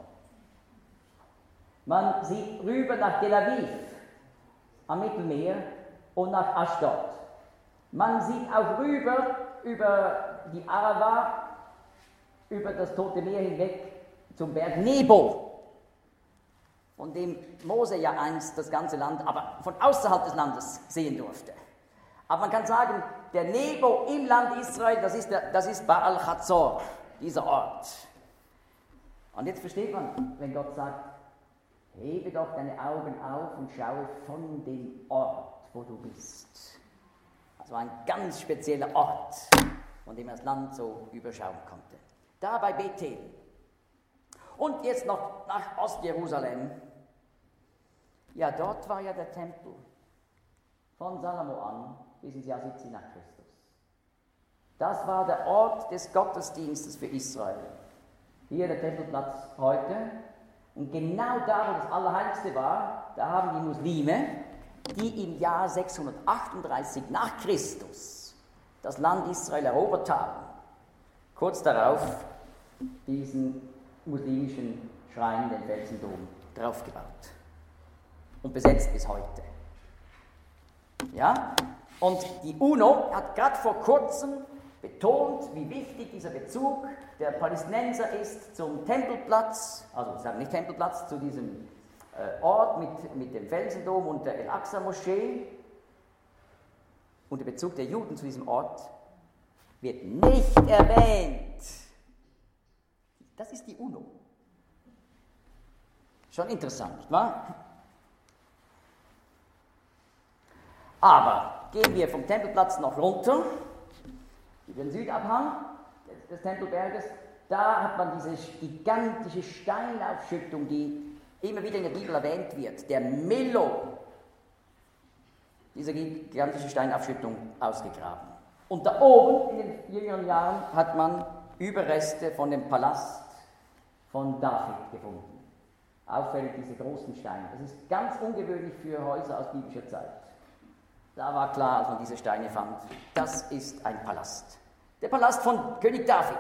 Man sieht rüber nach Tel Aviv, am Mittelmeer und nach Ashdod. Man sieht auch rüber über die Arava, über das Tote Meer hinweg zum Berg Nebo, von dem Mose ja einst das ganze Land, aber von außerhalb des Landes sehen durfte. Aber man kann sagen, der Nebo im Land Israel, das ist Baal Hazor, dieser Ort. Und jetzt versteht man, wenn Gott sagt, hebe doch deine Augen auf und schaue von dem Ort, wo du bist. Also ein ganz spezieller Ort, von dem er das Land so überschauen konnte. Da bei Bethel. Und jetzt noch nach Ostjerusalem. Ja, dort war ja der Tempel von Salomo an bis ins Jahr 70 nach Christus. Das war der Ort des Gottesdienstes für Israel. Hier der Tempelplatz heute. Und genau da, wo das Allerheiligste war, da haben die Muslime, die im Jahr 638 nach Christus das Land Israel erobert haben, kurz darauf diesen muslimischen Schrein, den Felsendom, draufgebaut und besetzt bis heute. Ja? Und die UNO hat gerade vor kurzem betont, wie wichtig dieser Bezug der Palästinenser ist zum Tempelplatz, also sagen nicht Tempelplatz, zu diesem Ort mit dem Felsendom und der El-Aqsa-Moschee. Und der Bezug der Juden zu diesem Ort wird nicht erwähnt. Das ist die UNO. Schon interessant, nicht wahr? Aber gehen wir vom Tempelplatz noch runter, über den Südabhang des Tempelberges, da hat man diese gigantische Steinaufschüttung, die immer wieder in der Bibel erwähnt wird, der Millo, diese gigantische Steinaufschüttung ausgegraben. Und da oben, in den jüngeren Jahren, hat man Überreste von dem Palast von David gefunden. Auffällig diese großen Steine. Das ist ganz ungewöhnlich für Häuser aus biblischer Zeit. Da war klar, als man diese Steine fand, das ist ein Palast. Der Palast von König David.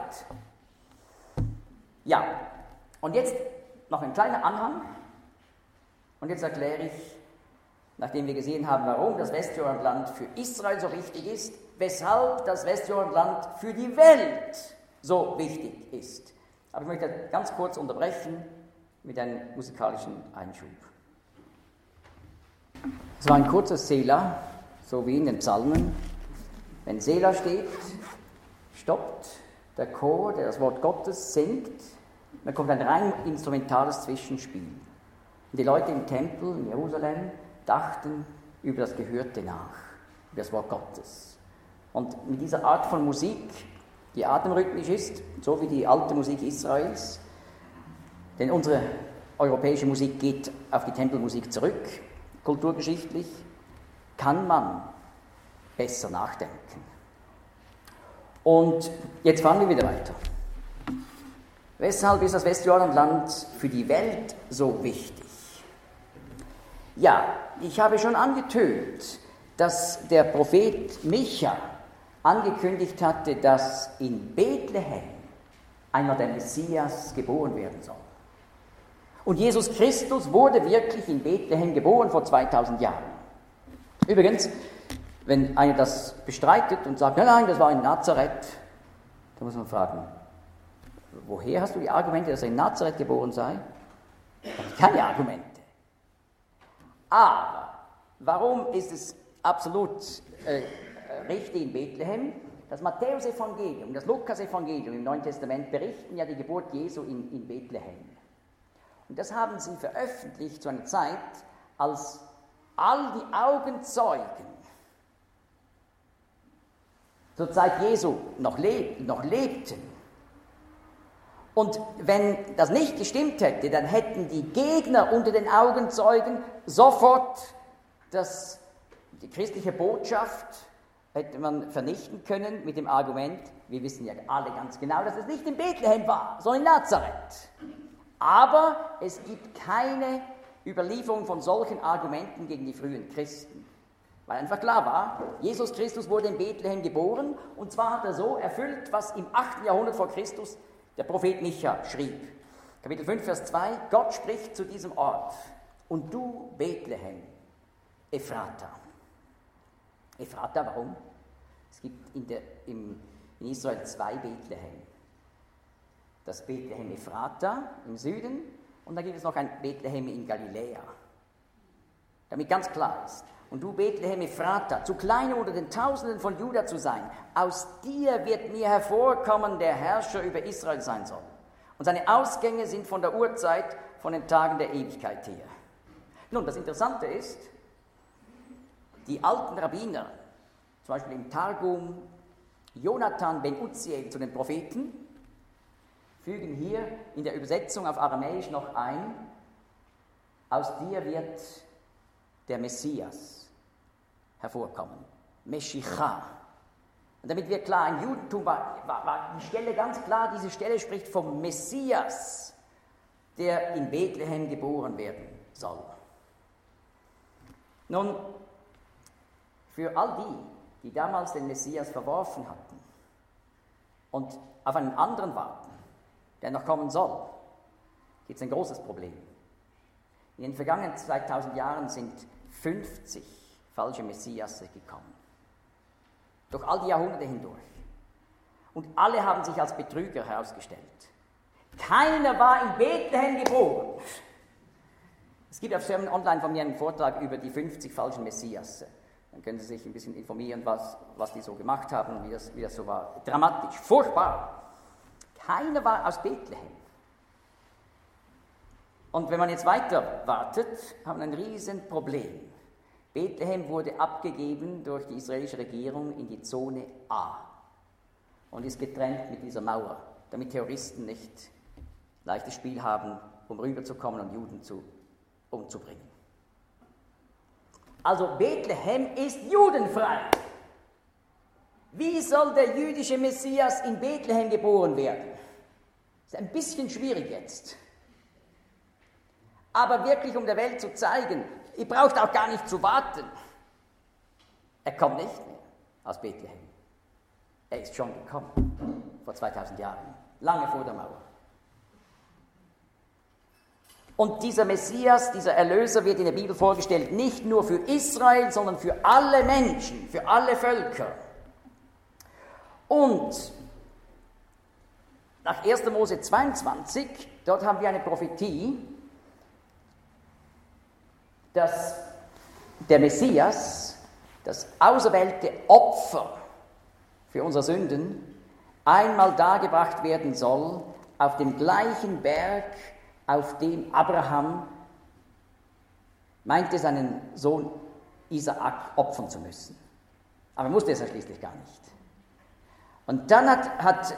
Ja, und jetzt noch ein kleiner Anhang. Und jetzt erkläre ich, nachdem wir gesehen haben, warum das Westjordanland für Israel so wichtig ist, weshalb das Westjordanland für die Welt so wichtig ist. Aber ich möchte ganz kurz unterbrechen mit einem musikalischen Einschub. Es war ein kurzer Selah, so wie in den Psalmen, Wenn Selah steht, stoppt der Chor, der das Wort Gottes singt, dann kommt ein rein instrumentales Zwischenspiel. Und die Leute im Tempel in Jerusalem dachten über das Gehörte nach, über das Wort Gottes. Und mit dieser Art von Musik, die atemrhythmisch ist, so wie die alte Musik Israels, denn unsere europäische Musik geht auf die Tempelmusik zurück, kulturgeschichtlich, kann man besser nachdenken. Und jetzt fahren wir wieder weiter. Weshalb ist das Westjordanland für die Welt so wichtig? Ja, ich habe schon angetönt, dass der Prophet Micha angekündigt hatte, dass in Bethlehem einmal der Messias geboren werden soll. Und Jesus Christus wurde wirklich in Bethlehem geboren vor 2000 Jahren. Übrigens, wenn einer das bestreitet und sagt, nein, das war in Nazareth, dann muss man fragen, woher hast du die Argumente, dass er in Nazareth geboren sei? Keine Argumente. Aber warum ist es absolut richtig in Bethlehem? Das Matthäus-Evangelium und das Lukas-Evangelium im Neuen Testament berichten ja die Geburt Jesu in Bethlehem. Und das haben sie veröffentlicht zu einer Zeit, als all die Augenzeugen zur Zeit Jesu noch lebten. Und wenn das nicht gestimmt hätte, dann hätten die Gegner unter den Augenzeugen sofort die christliche Botschaft hätte man vernichten können mit dem Argument, wir wissen ja alle ganz genau, dass es nicht in Bethlehem war, sondern in Nazareth. Aber es gibt keine Überlieferung von solchen Argumenten gegen die frühen Christen. Weil einfach klar war, Jesus Christus wurde in Bethlehem geboren und zwar hat er so erfüllt, was im 8. Jahrhundert vor Christus der Prophet Micha schrieb. Kapitel 5, Vers 2, Gott spricht zu diesem Ort, und du, Bethlehem, Ephrata. Ephrata, warum? Es gibt in Israel 2 Bethlehem. Das Bethlehem Ephrata im Süden und dann gibt es noch ein Bethlehem in Galiläa. Damit ganz klar ist, und du, Bethlehem Ephrata, zu klein unter den Tausenden von Juda zu sein, aus dir wird mir hervorkommen, der Herrscher über Israel sein soll. Und seine Ausgänge sind von der Urzeit, von den Tagen der Ewigkeit her. Nun, das Interessante ist, die alten Rabbiner, zum Beispiel im Targum, Jonathan ben Uzziel zu den Propheten, fügen hier in der Übersetzung auf Aramäisch noch ein, aus dir wird der Messias hervorkommen. Meshicha. Und damit wird klar, im Judentum war die Stelle ganz klar, diese Stelle spricht vom Messias, der in Bethlehem geboren werden soll. Nun, für all die damals den Messias verworfen hatten und auf einen anderen warten, der noch kommen soll, gibt es ein großes Problem. In den vergangenen 2000 Jahren sind 50 falsche Messiasse gekommen. Durch all die Jahrhunderte hindurch. Und alle haben sich als Betrüger herausgestellt. Keiner war in Bethlehem geboren. Es gibt auf Sermon Online von mir einen Vortrag über die 50 falschen Messiasse. Dann können Sie sich ein bisschen informieren, was die so gemacht haben und wie das so war. Dramatisch, furchtbar. Keiner war aus Bethlehem. Und wenn man jetzt weiter wartet, haben wir ein Riesenproblem. Bethlehem wurde abgegeben durch die israelische Regierung in die Zone A und ist getrennt mit dieser Mauer, damit Terroristen nicht leichtes Spiel haben, um rüberzukommen und Juden umzubringen. Also Bethlehem ist judenfrei. Wie soll der jüdische Messias in Bethlehem geboren werden? Das ist ein bisschen schwierig jetzt. Aber wirklich, um der Welt zu zeigen, ihr braucht auch gar nicht zu warten. Er kommt nicht mehr aus Bethlehem. Er ist schon gekommen, vor 2000 Jahren, lange vor der Mauer. Und dieser Messias, dieser Erlöser wird in der Bibel vorgestellt, nicht nur für Israel, sondern für alle Menschen, für alle Völker. Und nach 1. Mose 22, dort haben wir eine Prophetie, dass der Messias, das auserwählte Opfer für unsere Sünden einmal dargebracht werden soll, auf dem gleichen Berg, auf dem Abraham meinte, seinen Sohn Isaak opfern zu müssen. Aber er musste es ja schließlich gar nicht. Und dann hat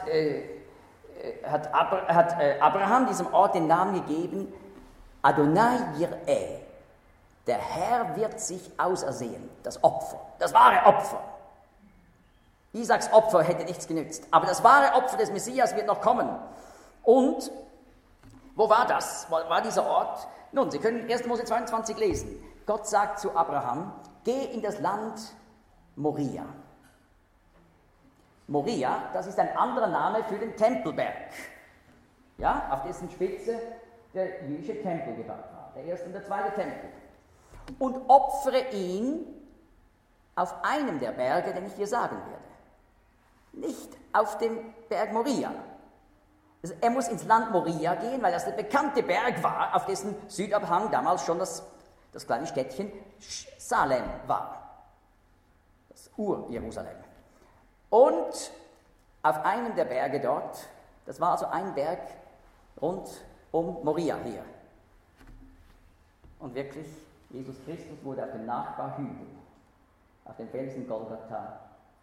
Abraham diesem Ort den Namen gegeben, Adonai Jireh. Der Herr wird sich ausersehen, das Opfer, das wahre Opfer. Isaaks Opfer hätte nichts genützt, aber das wahre Opfer des Messias wird noch kommen. Und wo war das? Wo war dieser Ort? Nun, Sie können 1. Mose 22 lesen. Gott sagt zu Abraham, geh in das Land Moria. Moria, das ist ein anderer Name für den Tempelberg, ja, auf dessen Spitze der jüdische Tempel gebaut war, der erste und der zweite Tempel. Und opfere ihn auf einem der Berge, den ich dir sagen werde. Nicht auf dem Berg Moria. Also er muss ins Land Moria gehen, weil das der bekannte Berg war, auf dessen Südabhang damals schon das kleine Städtchen Salem war. Das Ur-Jerusalem. Und auf einem der Berge dort, das war also ein Berg rund um Moria hier. Und wirklich, Jesus Christus wurde auf dem Nachbarhügel, auf dem Felsen Golgatha,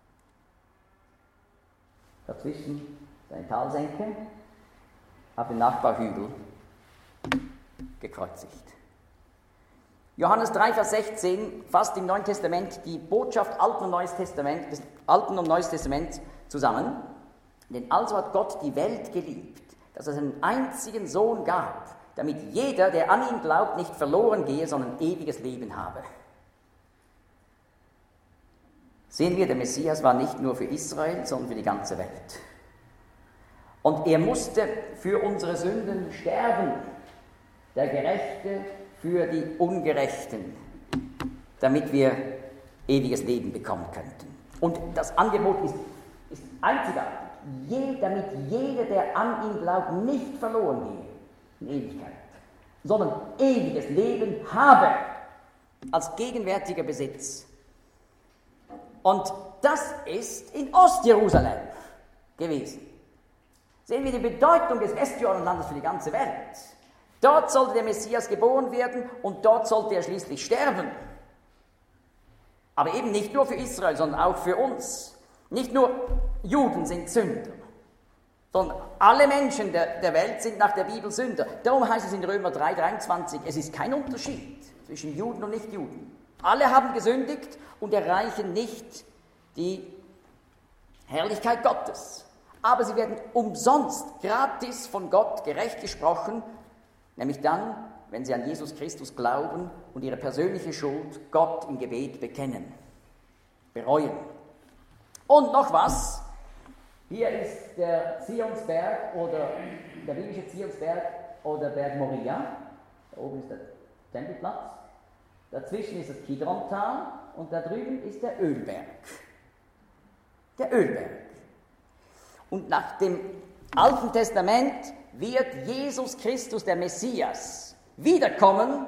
dazwischen seine Talsenke, auf dem Nachbarhügel gekreuzigt. Johannes 3, Vers 16 fasst im Neuen Testament die Botschaft Alten und Neues Testament, des Alten und Neues Testament zusammen. Denn also hat Gott die Welt geliebt, dass es einen einzigen Sohn gab, damit jeder, der an ihn glaubt, nicht verloren gehe, sondern ewiges Leben habe. Sehen wir, der Messias war nicht nur für Israel, sondern für die ganze Welt. Und er musste für unsere Sünden sterben, der Gerechte für die Ungerechten, damit wir ewiges Leben bekommen könnten. Und das Angebot ist einzigartig, damit jeder, der an ihn glaubt, nicht verloren gehe in Ewigkeit, sondern ewiges Leben habe als gegenwärtiger Besitz. Und das ist in Ostjerusalem gewesen. Sehen wir die Bedeutung des Westjordanlandes für die ganze Welt. Dort sollte der Messias geboren werden und dort sollte er schließlich sterben. Aber eben nicht nur für Israel, sondern auch für uns. Nicht nur Juden sind Sünder, sondern alle Menschen der Welt sind nach der Bibel Sünder. Darum heißt es in Römer 3,23, es ist kein Unterschied zwischen Juden und Nichtjuden. Alle haben gesündigt und erreichen nicht die Herrlichkeit Gottes. Aber sie werden umsonst, gratis von Gott gerecht gesprochen, nämlich dann, wenn sie an Jesus Christus glauben und ihre persönliche Schuld Gott im Gebet bekennen, bereuen. Und noch was, hier ist der Zionsberg oder der biblische Zionsberg oder Berg Moria, da oben ist der Tempelplatz, dazwischen ist das Kidrontal und da drüben ist der Ölberg. Der Ölberg. Und nach dem Alten Testament wird Jesus Christus, der Messias, wiederkommen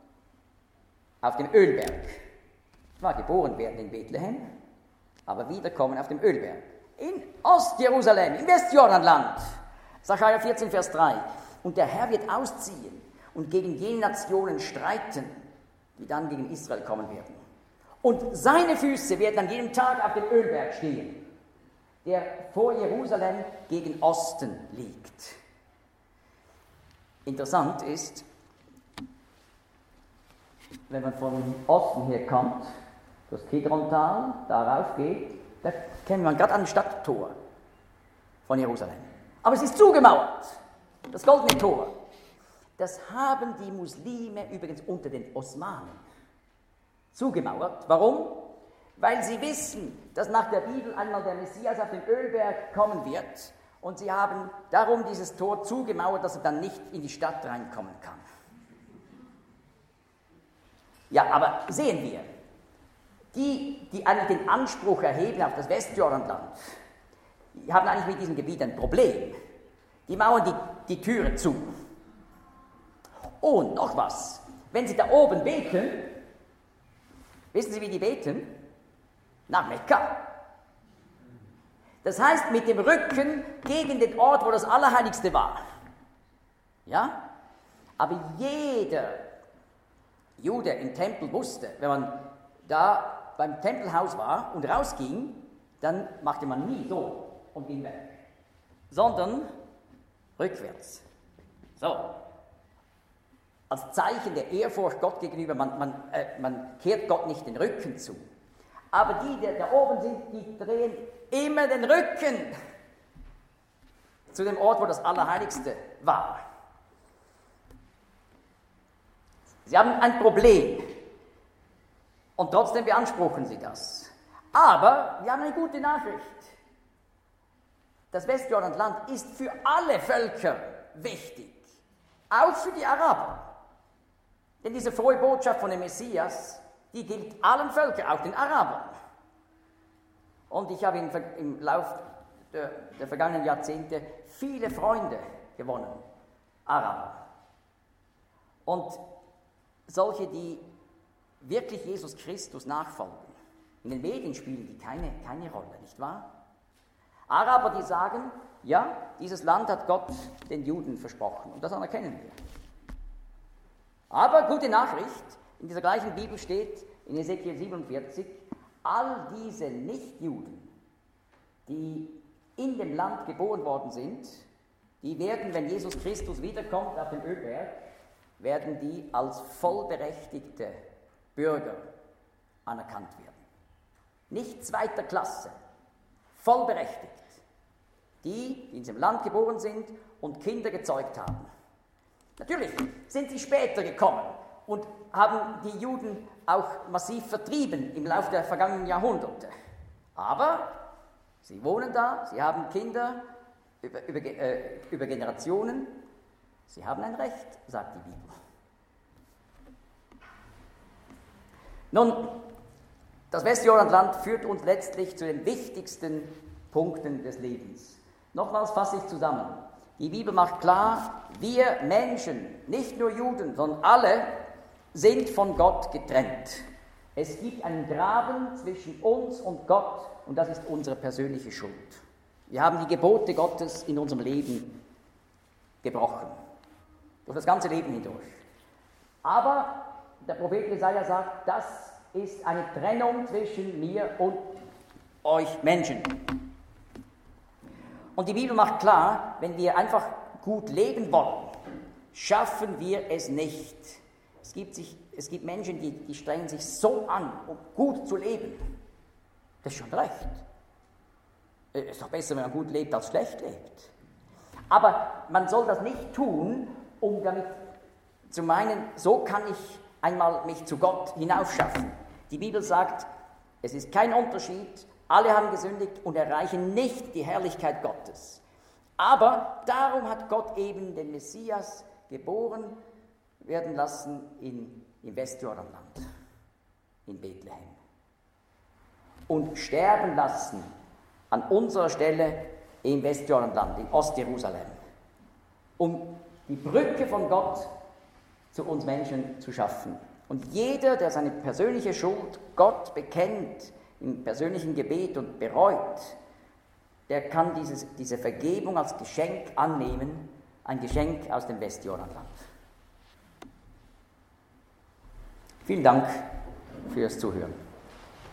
auf dem Ölberg. Zwar geboren werden in Bethlehem, aber wiederkommen auf dem Ölberg. In Ostjerusalem, im Westjordanland. Sacharja 14, Vers 3. Und der Herr wird ausziehen und gegen jene Nationen streiten, die dann gegen Israel kommen werden. Und seine Füße werden an jedem Tag auf dem Ölberg stehen, der vor Jerusalem gegen Osten liegt. Interessant ist, wenn man von Osten her kommt, das Kidrontal, darauf geht, da kennt man gerade ein Stadttor von Jerusalem. Aber es ist zugemauert, das goldene Tor. Das haben die Muslime übrigens unter den Osmanen zugemauert. Warum? Weil sie wissen, dass nach der Bibel einmal der Messias auf den Ölberg kommen wird und sie haben darum dieses Tor zugemauert, dass er dann nicht in die Stadt reinkommen kann. Ja, aber sehen wir, die eigentlich den Anspruch erheben auf das Westjordanland, die haben eigentlich mit diesem Gebiet ein Problem. Die mauern die Türe zu. Und noch was, wenn sie da oben beten, wissen Sie, wie die beten? Nach Mekka. Das heißt, mit dem Rücken gegen den Ort, wo das Allerheiligste war. Ja? Aber jeder Jude im Tempel wusste, wenn man da beim Tempelhaus war und rausging, dann machte man nie so und ging weg, sondern rückwärts. So. Als Zeichen der Ehrfurcht Gott gegenüber, man kehrt Gott nicht den Rücken zu. Aber die da oben sind, die drehen immer den Rücken zu dem Ort, wo das Allerheiligste war. Sie haben ein Problem und trotzdem beanspruchen sie das. Aber wir haben eine gute Nachricht. Das Westjordanland ist für alle Völker wichtig, auch für die Araber. Denn diese frohe Botschaft von dem Messias, die gilt allen Völkern, auch den Arabern. Und ich habe im Laufe der vergangenen Jahrzehnte viele Freunde gewonnen, Araber. Und solche, die wirklich Jesus Christus nachfolgen. In den Medien spielen die keine Rolle, nicht wahr? Araber, die sagen, ja, dieses Land hat Gott den Juden versprochen und das anerkennen wir. Aber gute Nachricht, in dieser gleichen Bibel steht, in Ezekiel 47, all diese Nichtjuden, die in dem Land geboren worden sind, die werden, wenn Jesus Christus wiederkommt auf dem Ölberg, werden die als vollberechtigte Bürger anerkannt werden. Nicht zweiter Klasse, vollberechtigt. Die in diesem Land geboren sind und Kinder gezeugt haben. Natürlich sind sie später gekommen und haben die Juden auch massiv vertrieben im Laufe der vergangenen Jahrhunderte. Aber sie wohnen da, sie haben Kinder über Generationen. Sie haben ein Recht, sagt die Bibel. Nun, das Westjordanland führt uns letztlich zu den wichtigsten Punkten des Lebens. Nochmals fasse ich zusammen. Die Bibel macht klar, wir Menschen, nicht nur Juden, sondern alle, sind von Gott getrennt. Es gibt einen Graben zwischen uns und Gott und das ist unsere persönliche Schuld. Wir haben die Gebote Gottes in unserem Leben gebrochen. Durch das ganze Leben hindurch. Aber der Prophet Jesaja sagt, das ist eine Trennung zwischen mir und euch Menschen. Und die Bibel macht klar, wenn wir einfach gut leben wollen, schaffen wir es nicht. Es gibt Menschen, die strengen sich so an, um gut zu leben. Das ist schon recht. Es ist doch besser, wenn man gut lebt, als schlecht lebt. Aber man soll das nicht tun, um damit zu meinen, so kann ich einmal mich zu Gott hinaufschaffen. Die Bibel sagt, es ist kein Unterschied, alle haben gesündigt und erreichen nicht die Herrlichkeit Gottes. Aber darum hat Gott eben den Messias geboren werden lassen im Westjordanland, in Bethlehem. Und sterben lassen an unserer Stelle im Westjordanland, in Ostjerusalem, um die Brücke von Gott zu uns Menschen zu schaffen. Und jeder, der seine persönliche Schuld Gott bekennt, im persönlichen Gebet und bereut, der kann diese Vergebung als Geschenk annehmen, ein Geschenk aus dem Westjordanland. Vielen Dank fürs Zuhören.